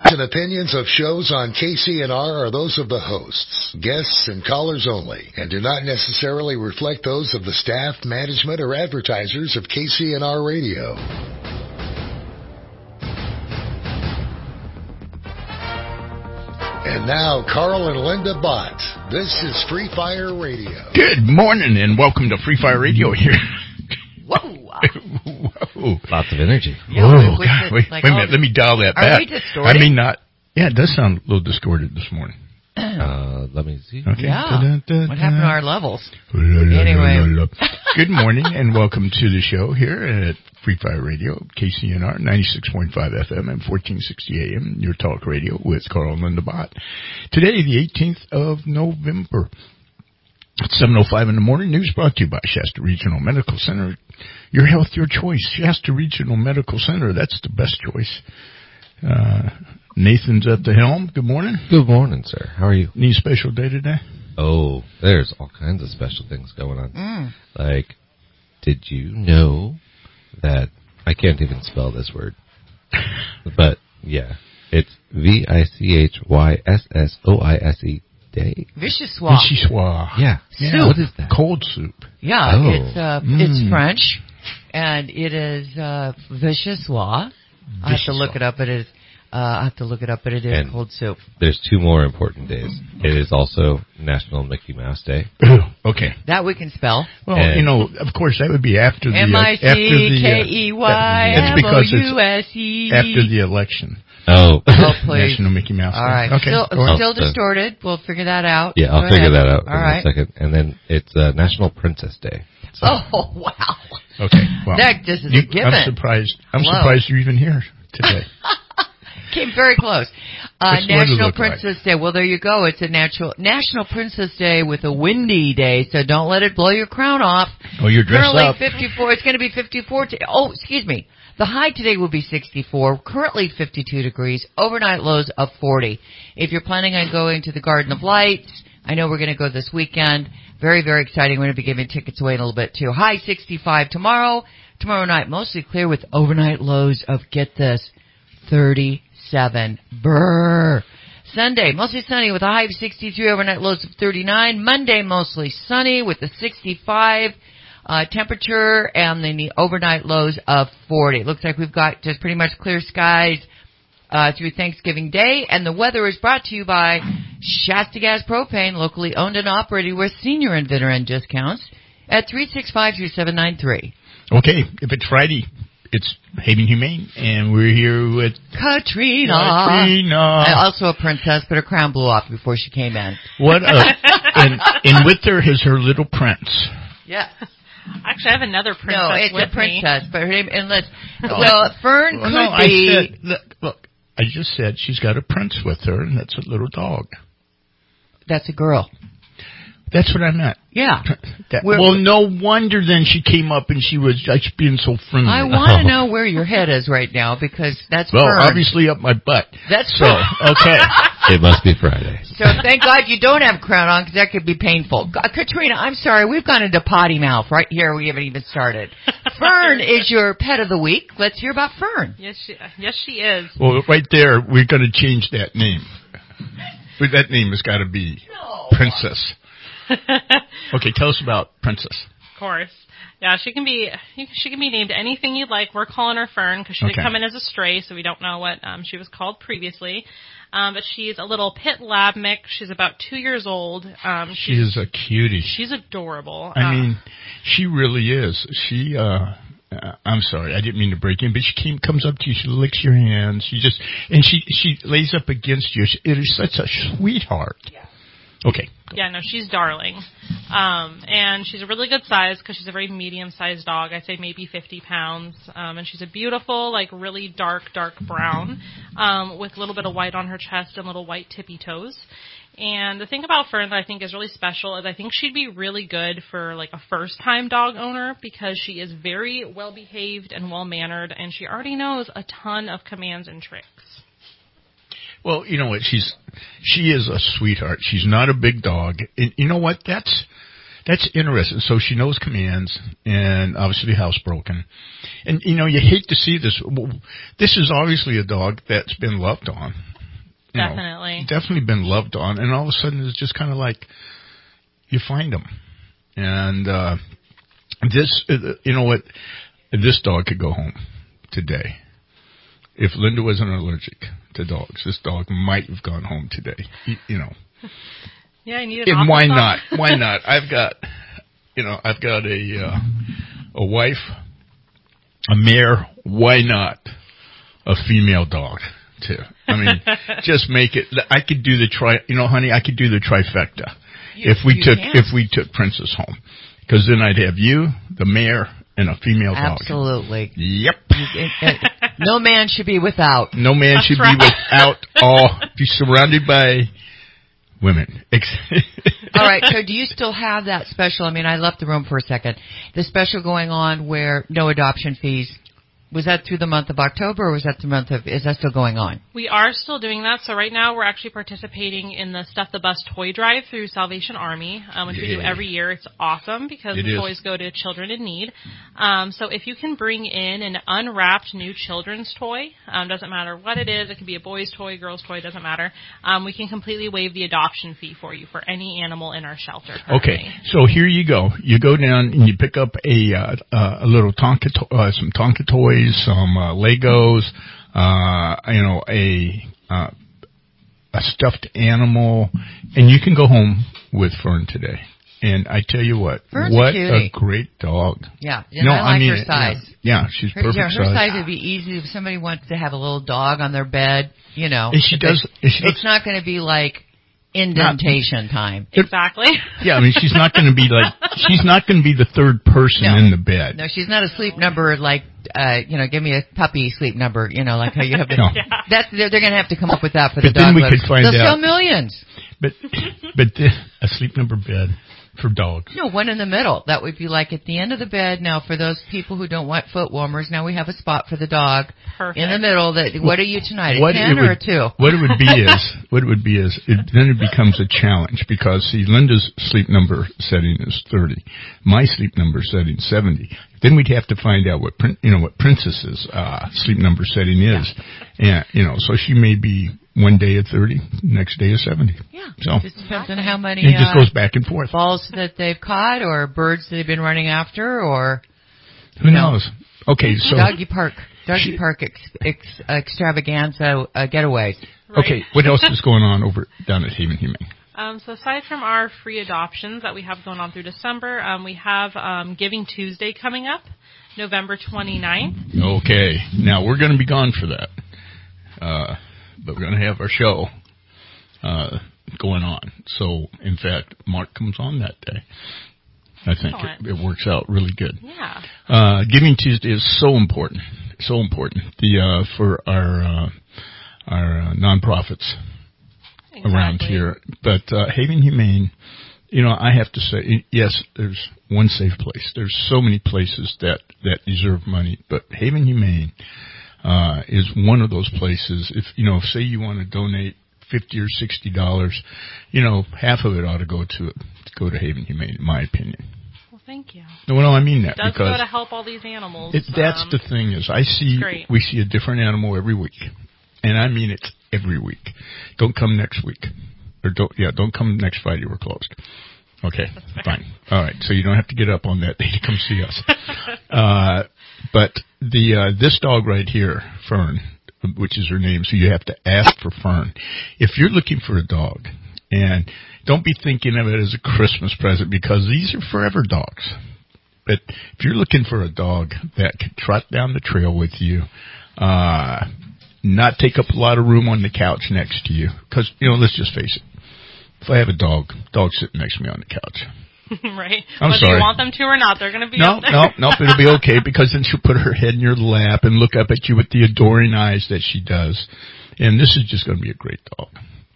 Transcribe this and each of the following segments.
and opinions of shows on KCNR are those of the hosts, guests, and callers only, and do not necessarily reflect those of the staff, management, or advertisers of KCNR Radio. And now, Carl and Linda Bott. This is Free Fire Radio. Good morning, and welcome to Free Fire Radio here. Whoa. Whoa. Lots of energy. Yeah, whoa, God, wait a minute. Let me dial that back. Are we distorted? I mean, not. Yeah, it does sound a little distorted this morning. Let me see. Okay. Yeah. What happened to our levels? Anyway. Good morning, and welcome to the show here at Free Fire Radio, KCNR, 96.5 FM and 1460 AM, your talk radio with Carl and Linda Bott. Today, the 18th of November. It's 7:05 in the morning. News brought to you by Shasta Regional Medical Center. Your health, your choice. Shasta Regional Medical Center. That's the best choice. Nathan's at the helm. Good morning. Good morning, sir. How are you? Any special day today? Oh, there's all kinds of special things going on. Like, did you know that I can't even spell this word? But, yeah. It's Vichyssoise Day. Vichyssoise. Vichyssoise. Yeah. Soup. What is that? Cold soup. Yeah, Oh. it's French, and it is Vichyssoise. I have to look it up, but it is And cold soup. There's two more important days. It is also National Mickey Mouse Day. Okay. That we can spell. Well, And of course, that would be after the M-I-C-K-E-Y that's because it's M-O-U-S-E. after the election. Oh. Oh, please. National Mickey Mouse Day. All right. Okay. Still distorted. We'll figure that out. Yeah, I'll Go figure ahead. that out All in right. a second. And then it's National Princess Day. So. Oh, wow. Okay. Well, That just is a given. I'm surprised Hello. you're even here today. Came very close. What's the weather National look Princess Day. Well, there you go. It's a National Princess Day with a windy day, so don't let it blow your crown off. Oh, you're dressed Currently up. 54. It's going to be 54. Excuse me. The high today will be 64. Currently 52 degrees. Overnight lows of 40. If you're planning on going to the Garden of Lights, I know we're going to go this weekend. Very, very exciting. We're going to be giving tickets away in a little bit too. High 65 tomorrow. Tomorrow night mostly clear with overnight lows of, get this, 37. Brrr. Sunday, mostly sunny with a high of 63, overnight lows of 39. Monday, mostly sunny with a 65 temperature and then the overnight lows of 40. It looks like we've got just pretty much clear skies through Thanksgiving Day. And the weather is brought to you by Shasta Gas Propane, locally owned and operated with senior and veteran discounts at 365-3793. Okay. If it's Friday, it's Haven Humane, and we're here with Katrina. Katrina. Also a princess, but her crown blew off before she came in. And with her is her little prince. Yeah. Actually, I have another princess No, it's with a princess, but her name, Fern could no, be. I said, look, I just said she's got a prince with her, and that's a little dog. That's a girl. That's what I meant. Yeah. Well, no wonder then she came up and she was just being so friendly. I want to know where your head is right now because that's well, Fern. obviously up my butt. That's so okay. It must be Friday. So thank God you don't have a crown on because that could be painful. Katrina, I'm sorry. We've gone into potty mouth right here. We haven't even started. Fern is your pet of the week. Let's hear about Fern. Yes, she is. Well, right there, we're going to change that name. That name has got to be Princess. Okay, tell us about Princess. Of course. Yeah, she can be named anything you'd like. We're calling her Fern because she did come in as a stray, so we don't know what she was called previously. But she's a little pit lab mix. She's about 2 years old. She is a cutie. She's adorable. I mean, she really is. She, I'm sorry, I didn't mean to break in, but she comes up to you, she licks your hands, she lays up against you. It is such a sweetheart. Yeah. Okay. Yeah, no, she's darling. And she's a really good size because she's a very medium-sized dog. I'd say maybe 50 pounds. And she's a beautiful, like really dark brown with a little bit of white on her chest and little white tippy toes. And the thing about Fern that I think is really special is I think she'd be really good for like a first-time dog owner because she is very well-behaved and well-mannered, and she already knows a ton of commands and tricks. Well, you know what? She is a sweetheart. She's not a big dog. And you know what? That's interesting. So she knows commands and obviously housebroken. And, you know, you hate to see this. This is obviously a dog that's been loved on. definitely been loved on, and all of a sudden it's just kind of like you find them. And this, you know what, this dog could go home today. If Linda wasn't allergic to dogs, this dog might have gone home today. You know. Yeah, I need And why not? Why not? I've got a wife, a mare. Why not a female dog too? I mean, just make it. I could do honey. I could do the trifecta if we took Princess home, because then I'd have you, the mare, and a female dog. Absolutely. Yep. No man should be without. No man should be without. Be surrounded by women. All right, so do you still have that special? I mean, I left the room for a second. The special going on where no adoption fees. Was that through the month of October, or is that still going on? We are still doing that. So right now we're actually participating in the Stuff the Bus toy drive through Salvation Army, which we do every year. It's awesome because the toys go to children in need. So if you can bring in an unwrapped new children's toy, doesn't matter what it is, it could be a boy's toy, girl's toy, doesn't matter. We can completely waive the adoption fee for you for any animal in our shelter currently. Okay, so here you go. You go down and you pick up a little some Tonka toys, some Legos, a stuffed animal, and you can go home with Fern today. And I tell you what, Fern's what a great dog. Yeah, I like her size. Yeah, she's perfect size. Her size would be easy if somebody wants to have a little dog on their bed, And it's not going to be like indentation time. Exactly. Yeah, I mean, she's not going to be the third person in the bed. No, she's not a sleep number like, give me a puppy sleep number, like how you have No. they're going to have to come up with that for the dog. But then we could find out. They'll sell millions. But a sleep number bed for dogs. No, one in the middle. That would be like at the end of the bed. Now, for those people who don't want foot warmers, now we have a spot for the dog. Perfect. In the middle. What are you tonight? A 10 or a 2? What it would be is, then it becomes a challenge because, see, Linda's sleep number setting is 30. My sleep number setting is 70. Then we'd have to find out what Princess's sleep number setting is. Yeah. And, so she may be one day at 30, next day at 70. Yeah. So it just depends on how many it just goes back and forth. Balls that they've caught or birds that they've been running after or who knows. Okay, so Doggy Park extravaganza getaways. Right. Okay, what else is going on over down at Haven Humane? So aside from our free adoptions that we have going on through December, we have Giving Tuesday coming up, November 29th. Okay, now we're going to be gone for that. But we're going to have our show going on. So, in fact, Mark comes on that day. I think it works out really good. Yeah. Giving Tuesday is so important. So important. For our nonprofits around here. But Haven Humane, I have to say, yes, there's one safe place. There's so many places that deserve money, but Haven Humane is one of those places. If say you want to donate $50 or $60, half of it ought to go to Haven Humane, in my opinion. Well, thank you. No, I mean that it does because go to help all these animals. That's the thing is, we see a different animal every week, and I mean it's every week. Don't come next week, or don't come next Friday. We're closed. Okay, fine. All right, so you don't have to get up on that day to come see us. But this dog right here, Fern, which is her name, so you have to ask for Fern. If you're looking for a dog, and don't be thinking of it as a Christmas present because these are forever dogs. But if you're looking for a dog that can trot down the trail with you, not take up a lot of room on the couch next to you, because, let's just face it. If I have a dog sitting next to me on the couch. Right. I'm Whether sorry. you want them to or not, they're going to be up there. No, it'll be okay because then she'll put her head in your lap and look up at you with the adoring eyes that she does. And this is just going to be a great dog.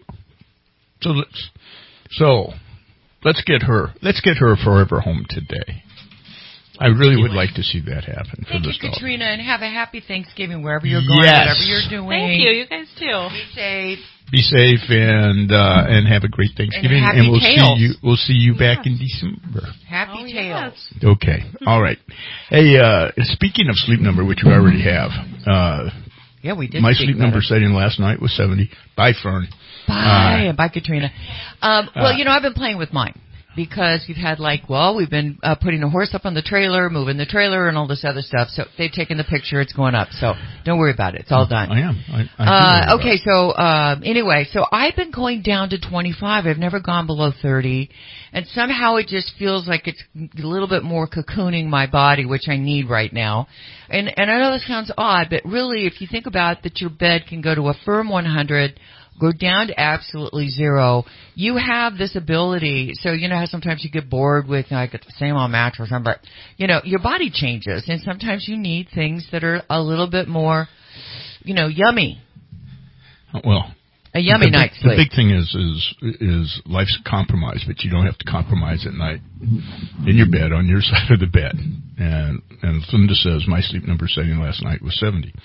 So let's get her a forever home today. I really would like to see that happen for this dog. Thank you, Katrina, and have a happy Thanksgiving wherever you're going, whatever you're doing. Thank you. You guys too. Be safe. Be safe and have a great Thanksgiving. And we'll see you back in December. Happy Tales. Yes. Okay. All right. Hey, speaking of sleep number, which we already have, Yeah, we did. My speak sleep about number it. setting last night was 70. Bye, Fern. Bye, bye, Katrina. Well, I've been playing with mine because we've had we've been putting a horse up on the trailer, moving the trailer, and all this other stuff. So they've taken the picture. It's going up. So don't worry about it. It's all done. I am. I okay, so anyway, so I've been going down to 25. I've never gone below 30. And somehow it just feels like it's a little bit more cocooning my body, which I need right now. And I know this sounds odd, but really, if you think about that your bed can go to a firm 100, go down to absolutely 0, you have this ability. So, how sometimes you get bored with, I get the same old mattress, but, your body changes. And sometimes you need things that are a little bit more, yummy. Well, a yummy night's sleep. The big thing is life's a compromise, but you don't have to compromise at night in your bed, on your side of the bed. And Linda says, my sleep number setting last night was 70.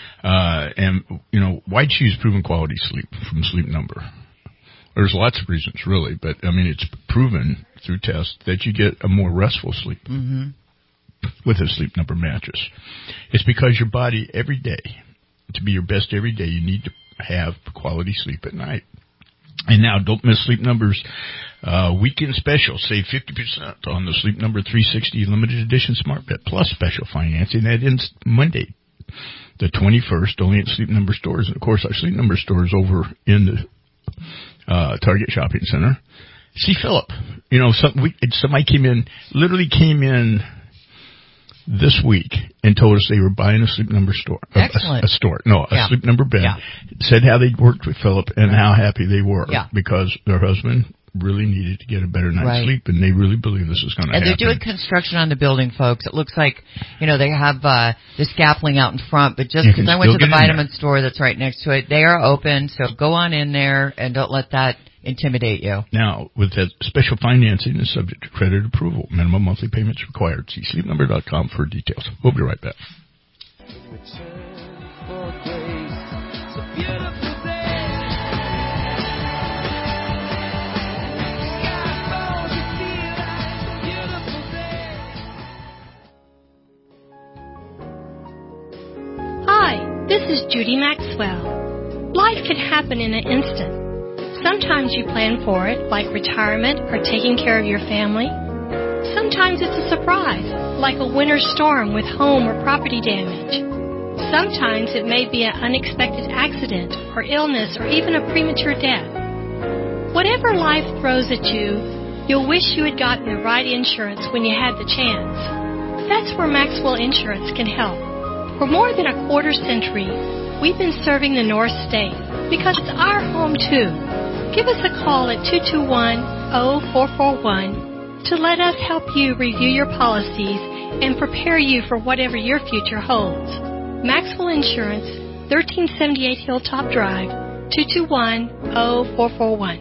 Why choose proven quality sleep from Sleep Number? There's lots of reasons, really, but it's proven through tests that you get a more restful sleep with a Sleep Number mattress. It's because your body every day, to be your best every day, you need to have quality sleep at night. And now, don't miss Sleep Number's weekend special. Save 50% on the Sleep Number 360 limited edition Smart Bed Plus special financing. That ends Monday, the 21st, only at Sleep Number stores. And, of course, our Sleep Number store is over in the Target Shopping Center. See Philip. Somebody literally came in this week and told us they were buying a Sleep Number store. Excellent. A Sleep Number bed. Yeah. Said how they'd worked with Philip and how happy they were because their husband really needed to get a better night's sleep, and they really believe this is going to happen. And they're doing construction on the building, folks. It looks like, they have the scaffolding out in front, but just because I went to the vitamin store that's right next to it, they are open, so go on in there and don't let that intimidate you. Now, with that special financing is subject to credit approval. Minimum monthly payments required. See sleepnumber.com for details. We'll be right back. Hi, this is Judy Maxwell. Life can happen in an instant. Sometimes you plan for it, like retirement or taking care of your family. Sometimes it's a surprise, like a winter storm with home or property damage. Sometimes it may be an unexpected accident or illness or even a premature death. Whatever life throws at you, you'll wish you had gotten the right insurance when you had the chance. That's where Maxwell Insurance can help. For more than a quarter century, we've been serving the North State because it's our home too. Give us a call at 221-0441 to let us help you review your policies and prepare you for whatever your future holds. Maxwell Insurance, 1378 Hilltop Drive, 221-0441.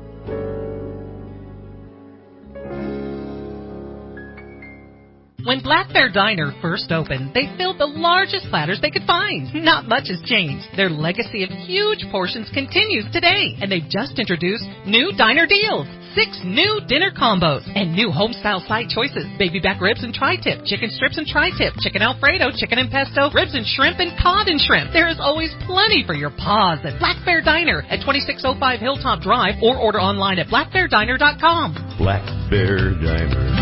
When Black Bear Diner first opened, they filled the largest platters they could find. Not much has changed. Their legacy of huge portions continues today, and they've just introduced new diner deals. 6 new dinner combos and new home-style side choices. Baby back ribs and tri-tip, chicken strips and tri-tip, chicken Alfredo, chicken and pesto, ribs and shrimp, and cod and shrimp. There is always plenty for your paws at Black Bear Diner at 2605 Hilltop Drive, or order online at blackbeardiner.com. Black Bear Diner.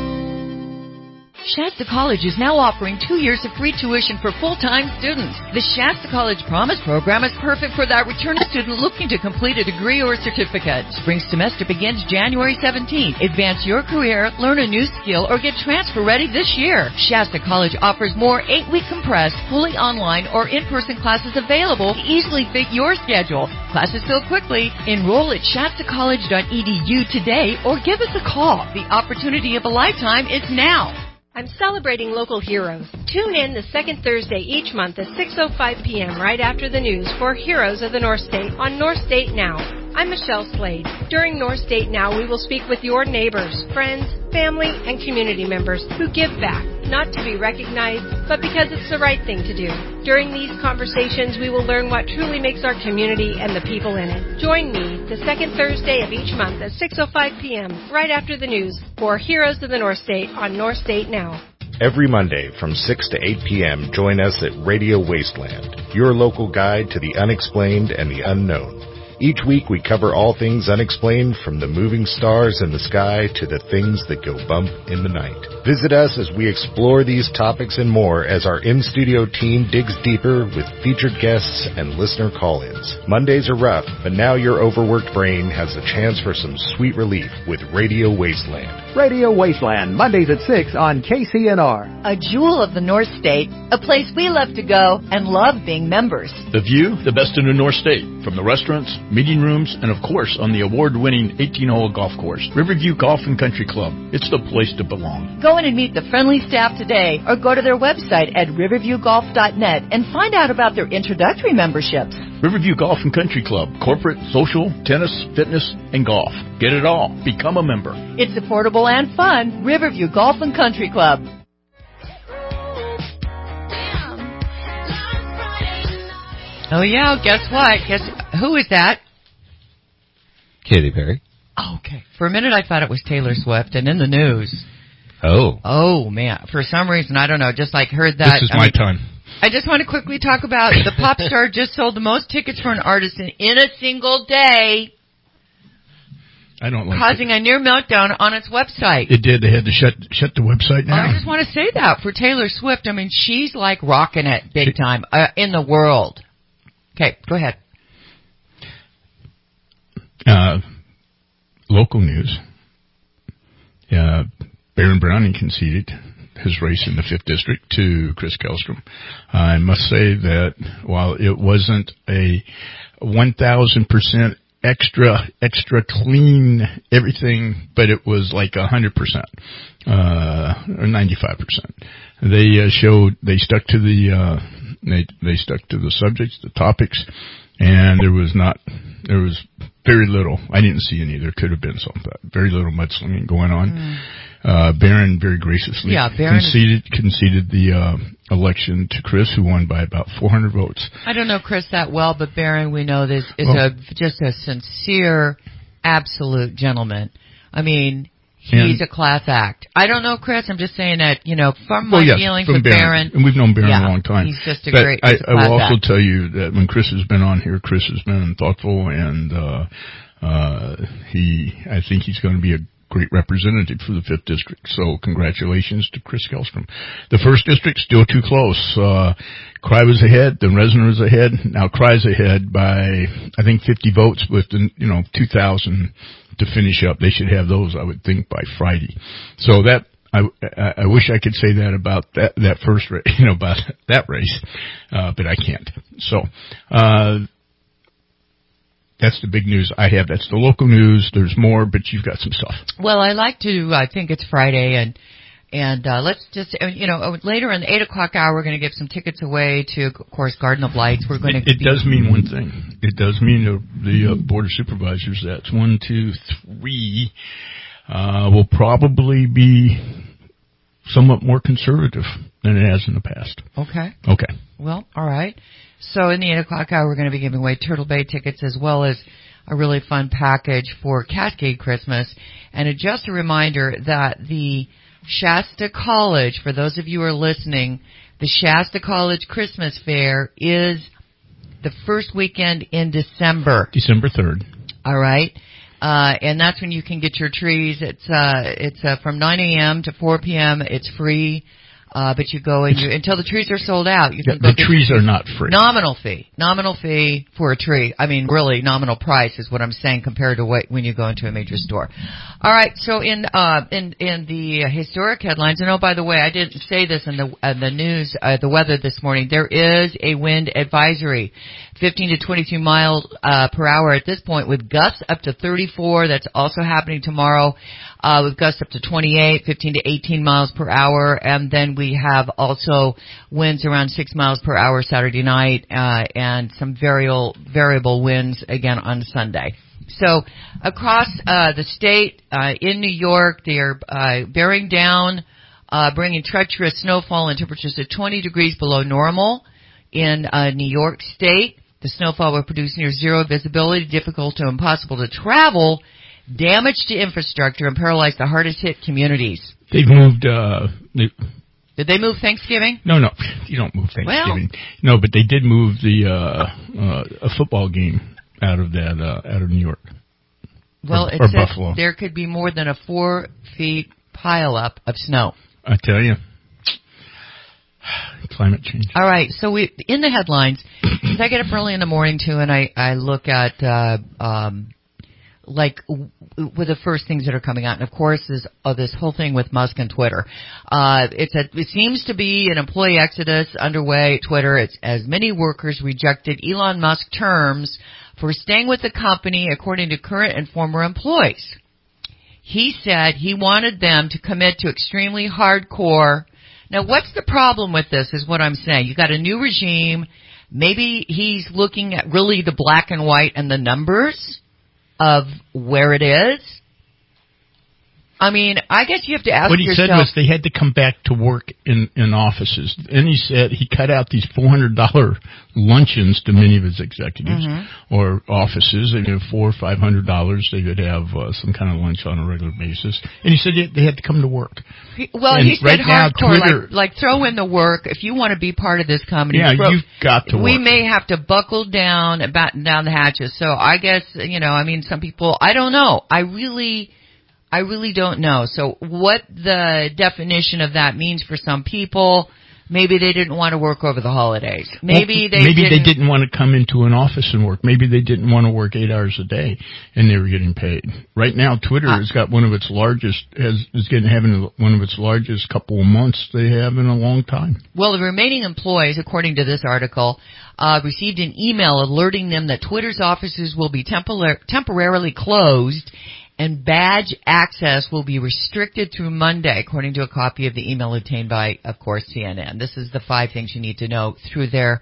Shasta College is now offering 2 years of free tuition for full-time students. The Shasta College Promise Program is perfect for that returning student looking to complete a degree or certificate. Spring semester begins January 17th. Advance your career, learn a new skill, or get transfer ready this year. Shasta College offers more 8-week compressed, fully online or in-person classes available to easily fit your schedule. Classes fill quickly. Enroll at shastacollege.edu today or give us a call. The opportunity of a lifetime is now. I'm celebrating local heroes. Tune in the second Thursday each month at 6:05 p.m. right after the news for Heroes of the North State on North State Now. I'm Michelle Slade. During North State Now, we will speak with your neighbors, friends, family, and community members who give back, not to be recognized, but because it's the right thing to do. During these conversations, we will learn what truly makes our community and the people in it. Join me the second Thursday of each month at 6:05 p.m. right after the news for Heroes of the North State on North State Now. Every Monday from 6 to 8 p.m., join us at Radio Wasteland, your local guide to the unexplained and the unknown. Each week we cover all things unexplained, from the moving stars in the sky to the things that go bump in the night. Visit us as we explore these topics and more as our in-studio team digs deeper with featured guests and listener call-ins. Mondays are rough, but now your overworked brain has a chance for some sweet relief with Radio Wasteland. Radio Wasteland, Mondays at 6 on KCNR. A jewel of the North State, a place we love to go and love being members. The view, the best in the North State, from the restaurants, meeting rooms, and of course on the award-winning 18-hole golf course, Riverview Golf and Country Club. It's the place to belong. Go in and meet the friendly staff today, or go to their website at riverviewgolf.net and find out about their introductory memberships. Riverview Golf and Country Club, corporate, social, tennis, fitness, and golf. Get it all. Become a member. It's affordable and fun. Riverview Golf and Country Club. Oh, yeah, guess what? Who is that? Katy Perry. Oh, okay. For a minute, I thought it was Taylor Swift, and in the news. Oh. Oh, man. For some reason, I don't know, just like heard that. This is my time. I just want to quickly talk about the pop star just sold the most tickets for an artist in a single day. I don't like causing a near meltdown on its website. It did. They had to shut the website down. I just want to say that for Taylor Swift. I mean, she's like rocking it big time in the world. Okay, go ahead. Local news. Barron Browning conceded his race in the 5th District to Chris Kellstrom. I must say that while it wasn't a 1,000% extra clean everything, but it was like 100%, or 95%. They stuck to they stuck to the subjects, the topics, and there was very little. I didn't see any. There could have been some, but very little mudslinging going on. Barron very graciously conceded the election to Chris, who won by about 400 votes. I don't know Chris that well, but Barron, we know this is just a sincere, absolute gentleman. I mean, he's a class act. I don't know Chris. I'm just saying that, from my feelings with Barron. And we've known Barron a long time. He's just I will also tell you that when Chris has been on here, Chris has been thoughtful, and I think he's going to be a great representative for the 5th District. So congratulations to Chris Kellstrom. The 1st District, still too close. Cry was ahead, then Resner was ahead. Now Cry's ahead by, I think, 50 votes with, 2,000 to finish up. They should have those, I would think, by Friday. So that, I wish I could say that about that first race, about that race, but I can't. So, that's the big news I have. That's the local news. There's more, but you've got some stuff. Well, I think it's Friday, and let's just, later in the 8 o'clock hour, we're going to give some tickets away to, of course, Garden of Lights. We're going to. It does mean one thing. It does mean the Board of Supervisors, that's 1, 2, 3, will probably be somewhat more conservative than it has in the past. Okay. Okay. Well, all right. So in the 8 o'clock hour, we're going to be giving away Turtle Bay tickets as well as a really fun package for Cascade Christmas. And just a reminder that the Shasta College, for those of you who are listening, the Shasta College Christmas Fair is the first weekend in December. December 3rd. All right. And that's when you can get your trees. It's from 9 a.m. to 4 p.m. It's free. But you go and until the trees are sold out. You can go the trees are not free. Nominal fee for a tree. I mean, really, nominal price is what I'm saying compared to when you go into a major store. All right. So in the historic headlines, and by the way, I didn't say this in the news, the weather this morning. There is a wind advisory, 15 to 22 miles per hour at this point, with gusts up to 34. That's also happening tomorrow. With gusts up to 28, 15 to 18 miles per hour, and then we have also winds around 6 miles per hour Saturday night, and some variable winds again on Sunday. So across the state, in New York, they are bearing down, bringing treacherous snowfall and temperatures to 20 degrees below normal in New York State. The snowfall will produce near zero visibility, difficult to impossible to travel, damage to infrastructure, and paralyze the hardest hit communities. They've moved Did they move Thanksgiving? No, you don't move Thanksgiving. No, but they did move a football game out of New York. Well, or Buffalo. There could be more than a 4 feet pileup of snow. I tell you. Climate change. All right, so in the headlines, because I get up early in the morning too, and I look at with the first things that are coming out, and of course is this whole thing with Musk and Twitter. It seems to be an employee exodus underway at Twitter. It's as many workers rejected Elon Musk terms for staying with the company, according to current and former employees. He said he wanted them to commit to extremely hardcore. Now, what's the problem with this is what I'm saying. You got a new regime. Maybe he's looking at really the black and white and the numbers of where it is. I mean, I guess you have to ask yourself. What he said was they had to come back to work in offices. And he said he cut out these $400 luncheons to many of his executives or offices. They give $400 or $500. They could have some kind of lunch on a regular basis. And he said they had to come to work. He said hardcore, like throw in the work. If you want to be part of this company, you've got to work. We may have to buckle down and batten down the hatches. So I guess, some people, I don't know. I really don't know. So what the definition of that means for some people, maybe they didn't want to work over the holidays. Maybe they didn't want to come into an office and work. Maybe they didn't want to work 8 hours a day and they were getting paid. Right now, Twitter has got one of its largest couple of months they have in a long time. Well, the remaining employees, according to this article, received an email alerting them that Twitter's offices will be temporarily closed and badge access will be restricted through Monday, according to a copy of the email obtained by, of course, CNN. This is the 5 things you need to know through there.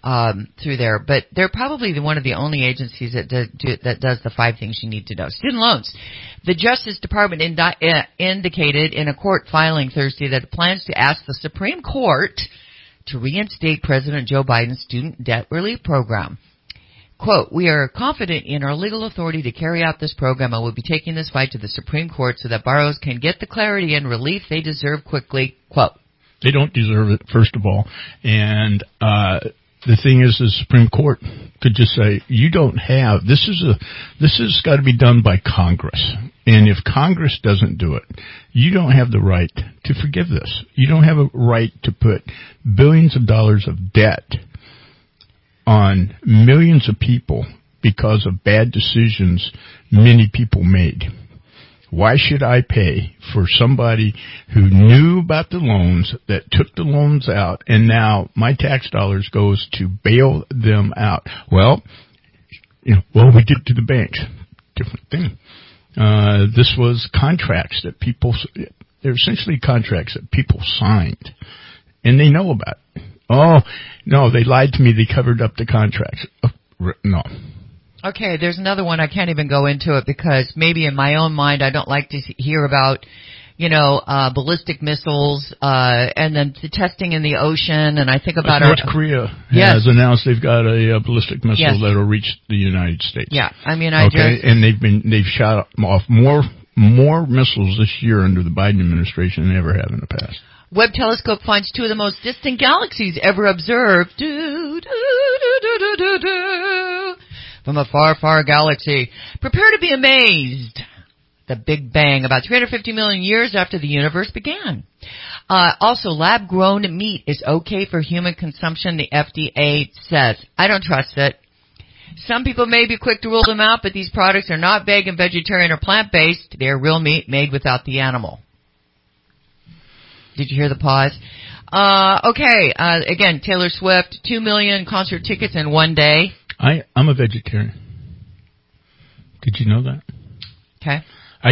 But they're probably one of the only agencies that does the 5 things you need to know. Student loans. The Justice Department indicated in a court filing Thursday that it plans to ask the Supreme Court to reinstate President Joe Biden's student debt relief program. Quote, we are confident in our legal authority to carry out this program and will be taking this fight to the Supreme Court so that borrowers can get the clarity and relief they deserve quickly. Quote. They don't deserve it, first of all. And the thing is, the Supreme Court could just say, you don't have, this has got to be done by Congress. And if Congress doesn't do it, you don't have the right to forgive this. You don't have a right to put billions of dollars of debt on millions of people because of bad decisions many people made. Why should I pay for somebody who knew about the loans, that took the loans out, and now my tax dollars goes to bail them out? Well, we did to the banks. Different thing. This was contracts that they're essentially contracts that people signed, and they know about it. Oh, no, they lied to me. They covered up the contracts. No. Okay, there's another one. I can't even go into it because maybe in my own mind I don't like to hear about, ballistic missiles, and then the testing in the ocean, and I think about North Korea has announced they've got a ballistic missile that'll reach the United States. Yeah, I mean, and they've shot off more missiles this year under the Biden administration than they ever have in the past. Webb telescope finds 2 of the most distant galaxies ever observed. From a far, far galaxy. Prepare to be amazed. The Big Bang, about 350 million years after the universe began. Also, lab-grown meat is okay for human consumption, the FDA says. I don't trust it. Some people may be quick to rule them out, but these products are not vegan, vegetarian, or plant-based. They are real meat made without the animal. Did you hear the pause? Okay. Again, Taylor Swift, 2 million concert tickets in one day. I'm a vegetarian. Did you know that? Okay. I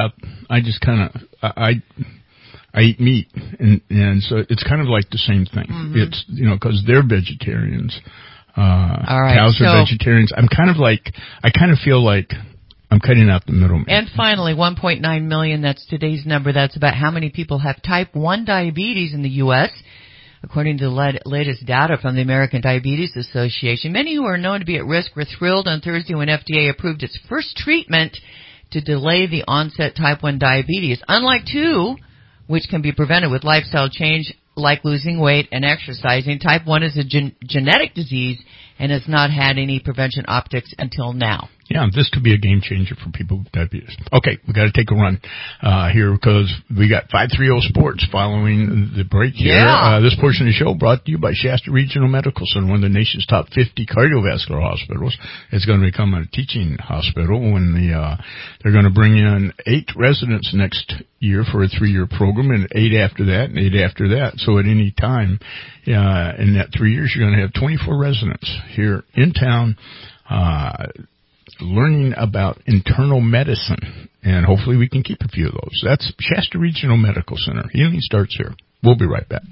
eat meat, and so it's kind of like the same thing. Mm-hmm. It's, because they're vegetarians. All right. Cows are vegetarians. I kind of feel like I'm cutting out the middleman. And finally, 1.9 million, that's today's number. That's about how many people have type 1 diabetes in the U.S., according to the latest data from the American Diabetes Association. Many who are known to be at risk were thrilled on Thursday when FDA approved its first treatment to delay the onset type 1 diabetes. Unlike 2, which can be prevented with lifestyle change like losing weight and exercising. Type 1 is a genetic disease and has not had any prevention optics until now. Yeah, this could be a game changer for people with diabetes. Okay, we got to take a run here because we got 530 Sports following the break here. Yeah. This portion of the show brought to you by Shasta Regional Medical Center, one of the nation's top 50 cardiovascular hospitals. It's going to become a teaching hospital when they're going to bring in 8 residents next year for a 3-year program, and 8 after that, and 8 after that. So at any time in that 3 years, you're going to have 24 residents here in town learning about internal medicine, and hopefully we can keep a few of those. That's Shasta Regional Medical Center. Healing starts here. We'll be right back.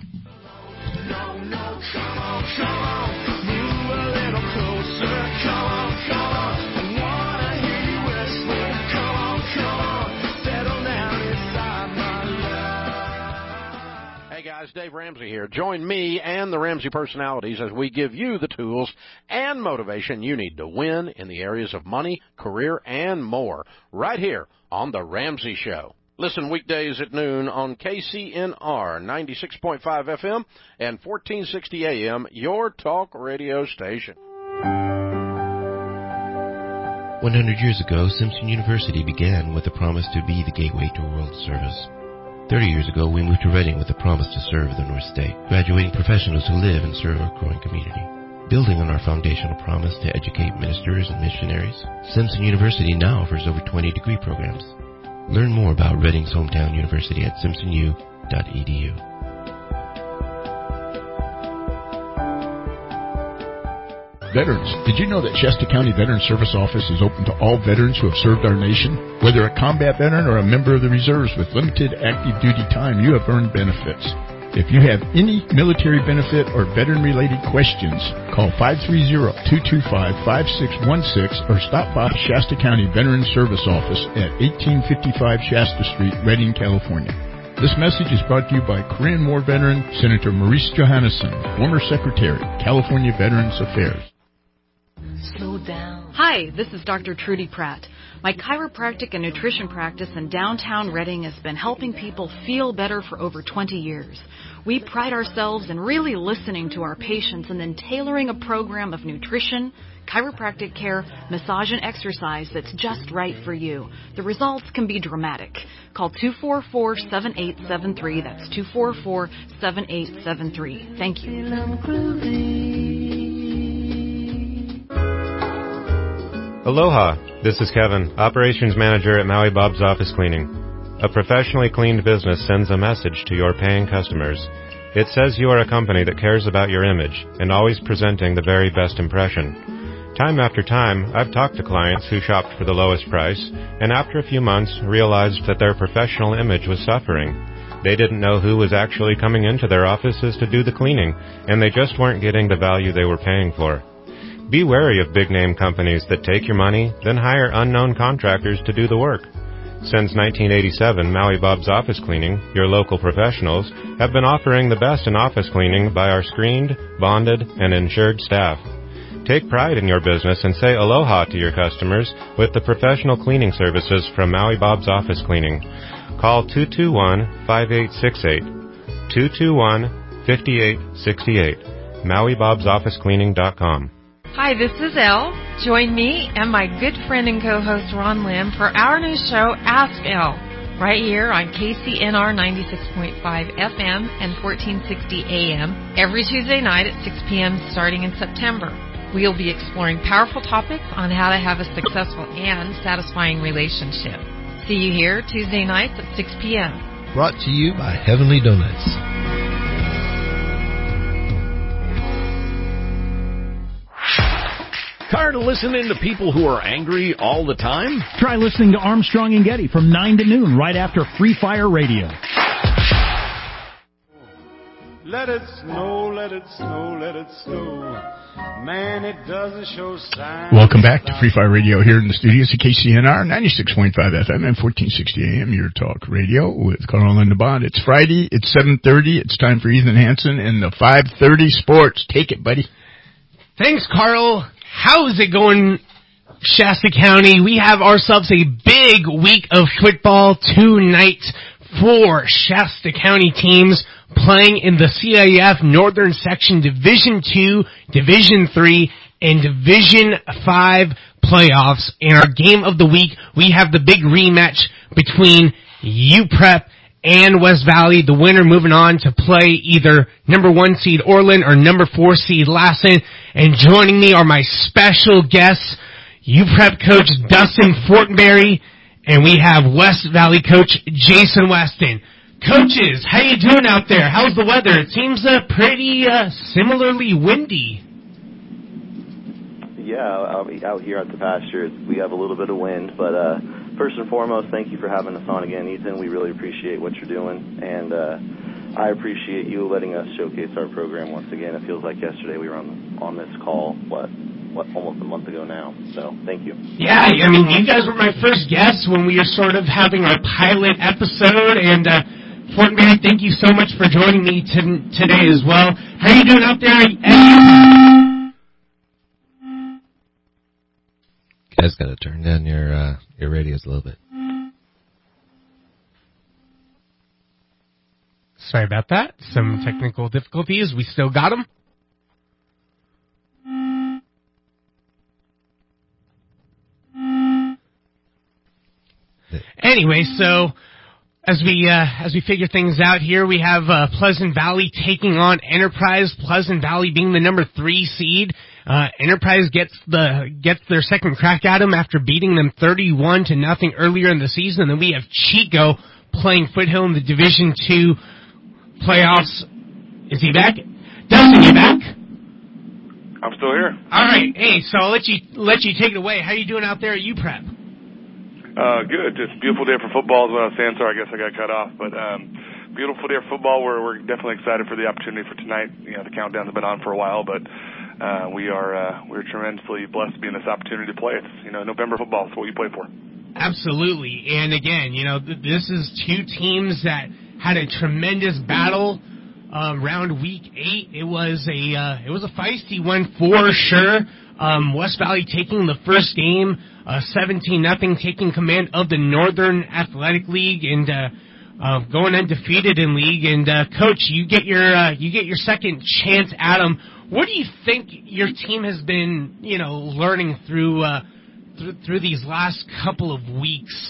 Guys, Dave Ramsey here. Join me and the Ramsey personalities as we give you the tools and motivation you need to win in the areas of money, career, and more, right here on The Ramsey Show. Listen weekdays at noon on KCNR 96.5 FM and 1460 AM, your talk radio station. 100 years ago, Simpson University began with a promise to be the gateway to world service. 30 years ago, we moved to Reading with a promise to serve the North State, graduating professionals who live and serve our growing community. Building on our foundational promise to educate ministers and missionaries, Simpson University now offers over 20 degree programs. Learn more about Reading's hometown university at simpsonu.edu. Veterans. Did you know that Shasta County Veteran Service Office is open to all veterans who have served our nation? Whether a combat veteran or a member of the reserves with limited active duty time, you have earned benefits. If you have any military benefit or veteran-related questions, call 530-225-5616 or stop by Shasta County Veteran Service Office at 1855 Shasta Street, Redding, California. This message is brought to you by Korean War veteran Senator Maurice Johannesson, former Secretary, California Veterans Affairs. Slow down. Hi, this is Dr. Trudy Pratt. My chiropractic and nutrition practice in downtown Redding has been helping people feel better for over 20 years. We pride ourselves in really listening to our patients and then tailoring a program of nutrition, chiropractic care, massage, and exercise that's just right for you. The results can be dramatic. Call 244-7873. That's 244-7873. Thank you. Aloha, this is Kevin, Operations Manager at Maui Bob's Office Cleaning. A professionally cleaned business sends a message to your paying customers. It says you are a company that cares about your image and always presenting the very best impression. Time after time, I've talked to clients who shopped for the lowest price and after a few months realized that their professional image was suffering. They didn't know who was actually coming into their offices to do the cleaning, and they just weren't getting the value they were paying for. Be wary of big-name companies that take your money, then hire unknown contractors to do the work. Since 1987, Maui Bob's Office Cleaning, your local professionals, have been offering the best in office cleaning by our screened, bonded, and insured staff. Take pride in your business and say aloha to your customers with the professional cleaning services from Maui Bob's Office Cleaning. Call 221-5868, 221-5868, MauiBob'sOfficeCleaning.com. Hi, this is Elle. Join me and my good friend and co-host Ron Lim for our new show, Ask Elle, right here on KCNR 96.5 FM and 1460 AM every Tuesday night at 6 p.m. starting in September. We'll be exploring powerful topics on how to have a successful and satisfying relationship. See you here Tuesday nights at 6 p.m. Brought to you by Heavenly Donuts. Tired of listening to people who are angry all the time? Try listening to Armstrong and Getty from 9 to noon right after Free Fire Radio. Let it snow, let it snow, let it snow. Man, it doesn't show signs. Welcome back to Free Fire Radio here in the studios at KCNR 96.5 FM and 1460 AM, your talk radio with Carl and Linda Bond. It's Friday, it's 7:30, it's time for Ethan Hansen and the 5:30 Sports. Take it, buddy. Thanks, Carl. How's it going, Shasta County? We have ourselves a big week of football, 2 nights 4 Shasta County teams playing in the CIF Northern Section Division II, Division III, and Division 5 playoffs. In our game of the week, we have the big rematch between UPrep and West Valley. The winner moving on to play either number 1 seed Orland or number 4 seed Lassen. And joining me are my special guests, UPrep coach Dustin Fortenberry, and we have West Valley coach Jason Weston. Coaches, how you doing out there? How's the weather? It seems pretty similarly windy. Yeah, out here at the pasture, we have a little bit of wind, but first and foremost, thank you for having us on again, Ethan. We really appreciate what you're doing, and I appreciate you letting us showcase our program once again. It feels like yesterday we were on this call, what, almost a month ago now, so thank you. Yeah, I mean, you guys were my first guests when we were sort of having our pilot episode, and Fortenberry, thank you so much for joining me today as well. How are you doing out there? You guys got to turn down your radios a little bit. Sorry about that. Some technical difficulties. We still got them. Anyway, so as we figure things out here, we have Pleasant Valley taking on Enterprise. Pleasant Valley being the number 3 seed. Enterprise gets their second crack at them after beating them 31-0 earlier in the season. And then we have Chico playing Foothill in the Division II playoffs. Is he back? Dustin, you back? I'm still here. All right. Hey, so I'll let you take it away. How are you doing out there at UPrep? Good. Just a beautiful day for football is what I was saying. Sorry, I guess I got cut off. But beautiful day for football. We're definitely excited for the opportunity for tonight. You know, the countdown's been on for a while, but we're tremendously blessed to be in this opportunity to play. It's, November football is what you play for. Absolutely. And again, this is 2 teams that had a tremendous battle around week 8. It was a feisty one for sure. West Valley taking the first game, 17-0, taking command of the Northern Athletic League and going undefeated in league. And Coach, you get your second chance at them. What do you think your team has been, learning through these last couple of weeks,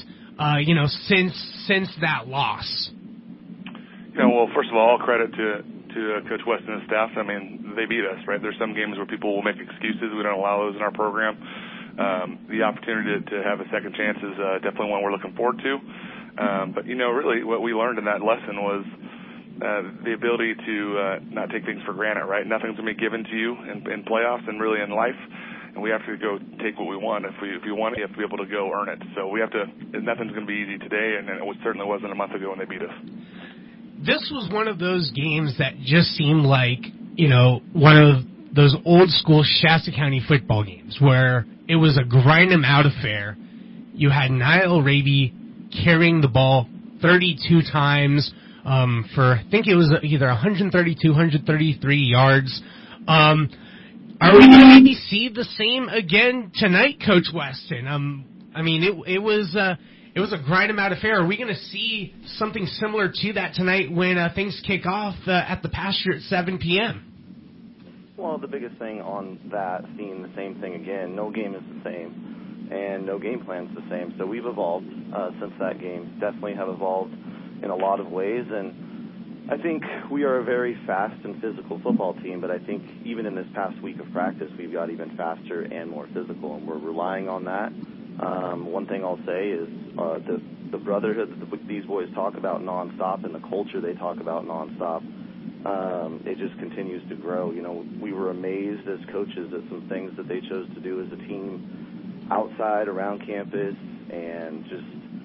since that loss? Well, first of all credit to Coach Weston and his staff. I mean, they beat us, right? There's some games where people will make excuses. We don't allow those in our program. The opportunity to have a second chance is definitely one we're looking forward to. But, really what we learned in that lesson was the ability to not take things for granted, right? Nothing's going to be given to you in playoffs and really in life. And we have to go take what we want. If we want it, you have to be able to go earn it. So we have to, nothing's going to be easy today, and it certainly wasn't a month ago when they beat us. This was one of those games that just seemed like, one of those old school Shasta County football games where it was a grind 'em out affair. You had Niall Raby carrying the ball 32 times for, I think it was either 132, 133 yards. Are we going to maybe see the same again tonight, Coach Weston? I mean, it was a grind 'em out affair. Are we going to see something similar to that tonight when things kick off at the pasture at 7 p.m.? Well, the biggest thing on that, seeing the same thing again, no game is the same, and no game plan is the same. So we've evolved since that game, definitely have evolved in a lot of ways, and I think we are a very fast and physical football team, but I think even in this past week of practice, we've got even faster and more physical, and we're relying on that. One thing I'll say is the brotherhood that these boys talk about nonstop and the culture they talk about nonstop, it just continues to grow. We were amazed as coaches at some things that they chose to do as a team outside, around campus, and just,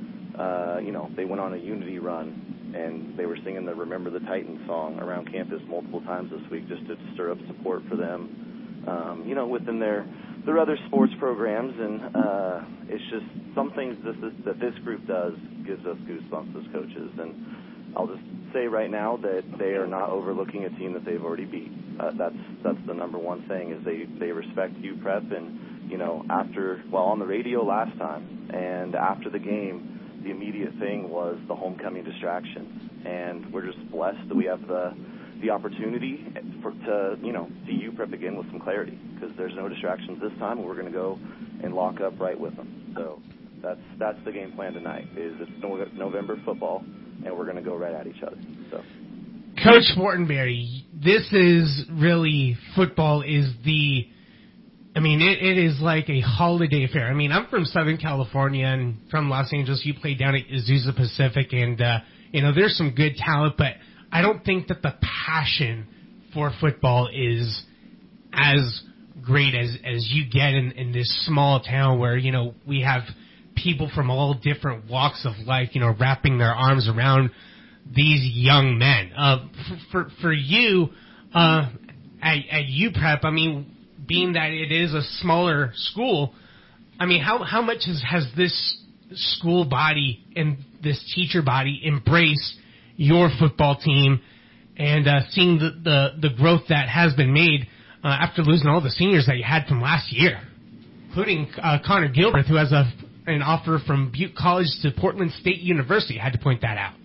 they went on a unity run, and they were singing the Remember the Titans song around campus multiple times this week just to stir up support for them, within their other sports programs, and it's just some things that this group does gives us goosebumps as coaches. And I'll just say right now that they are not overlooking a team that they've already beat. That's the number one thing is they respect UPrep, and on the radio last time and after the game, the immediate thing was the homecoming distractions, and we're just blessed that we have the opportunity to see UPrep again with some clarity, because there's no distractions this time, and we're going to go and lock up right with them. So that's the game plan tonight. Is it's November football, and we're going to go right at each other. So, Coach Fortenberry, this is really football is the. I mean, it is like a holiday affair. I mean, I'm from Southern California and from Los Angeles. You played down at Azusa Pacific, and there's some good talent, but I don't think that the passion for football is as great as you get in this small town where, we have people from all different walks of life, wrapping their arms around these young men. For you, at UPrep, I mean, being that it is a smaller school, I mean, how much has this school body and this teacher body embraced your football team and seeing the growth that has been made after losing all the seniors that you had from last year, including Connor Gilbert, who has an offer from Butte College to Portland State University? I had to point that out.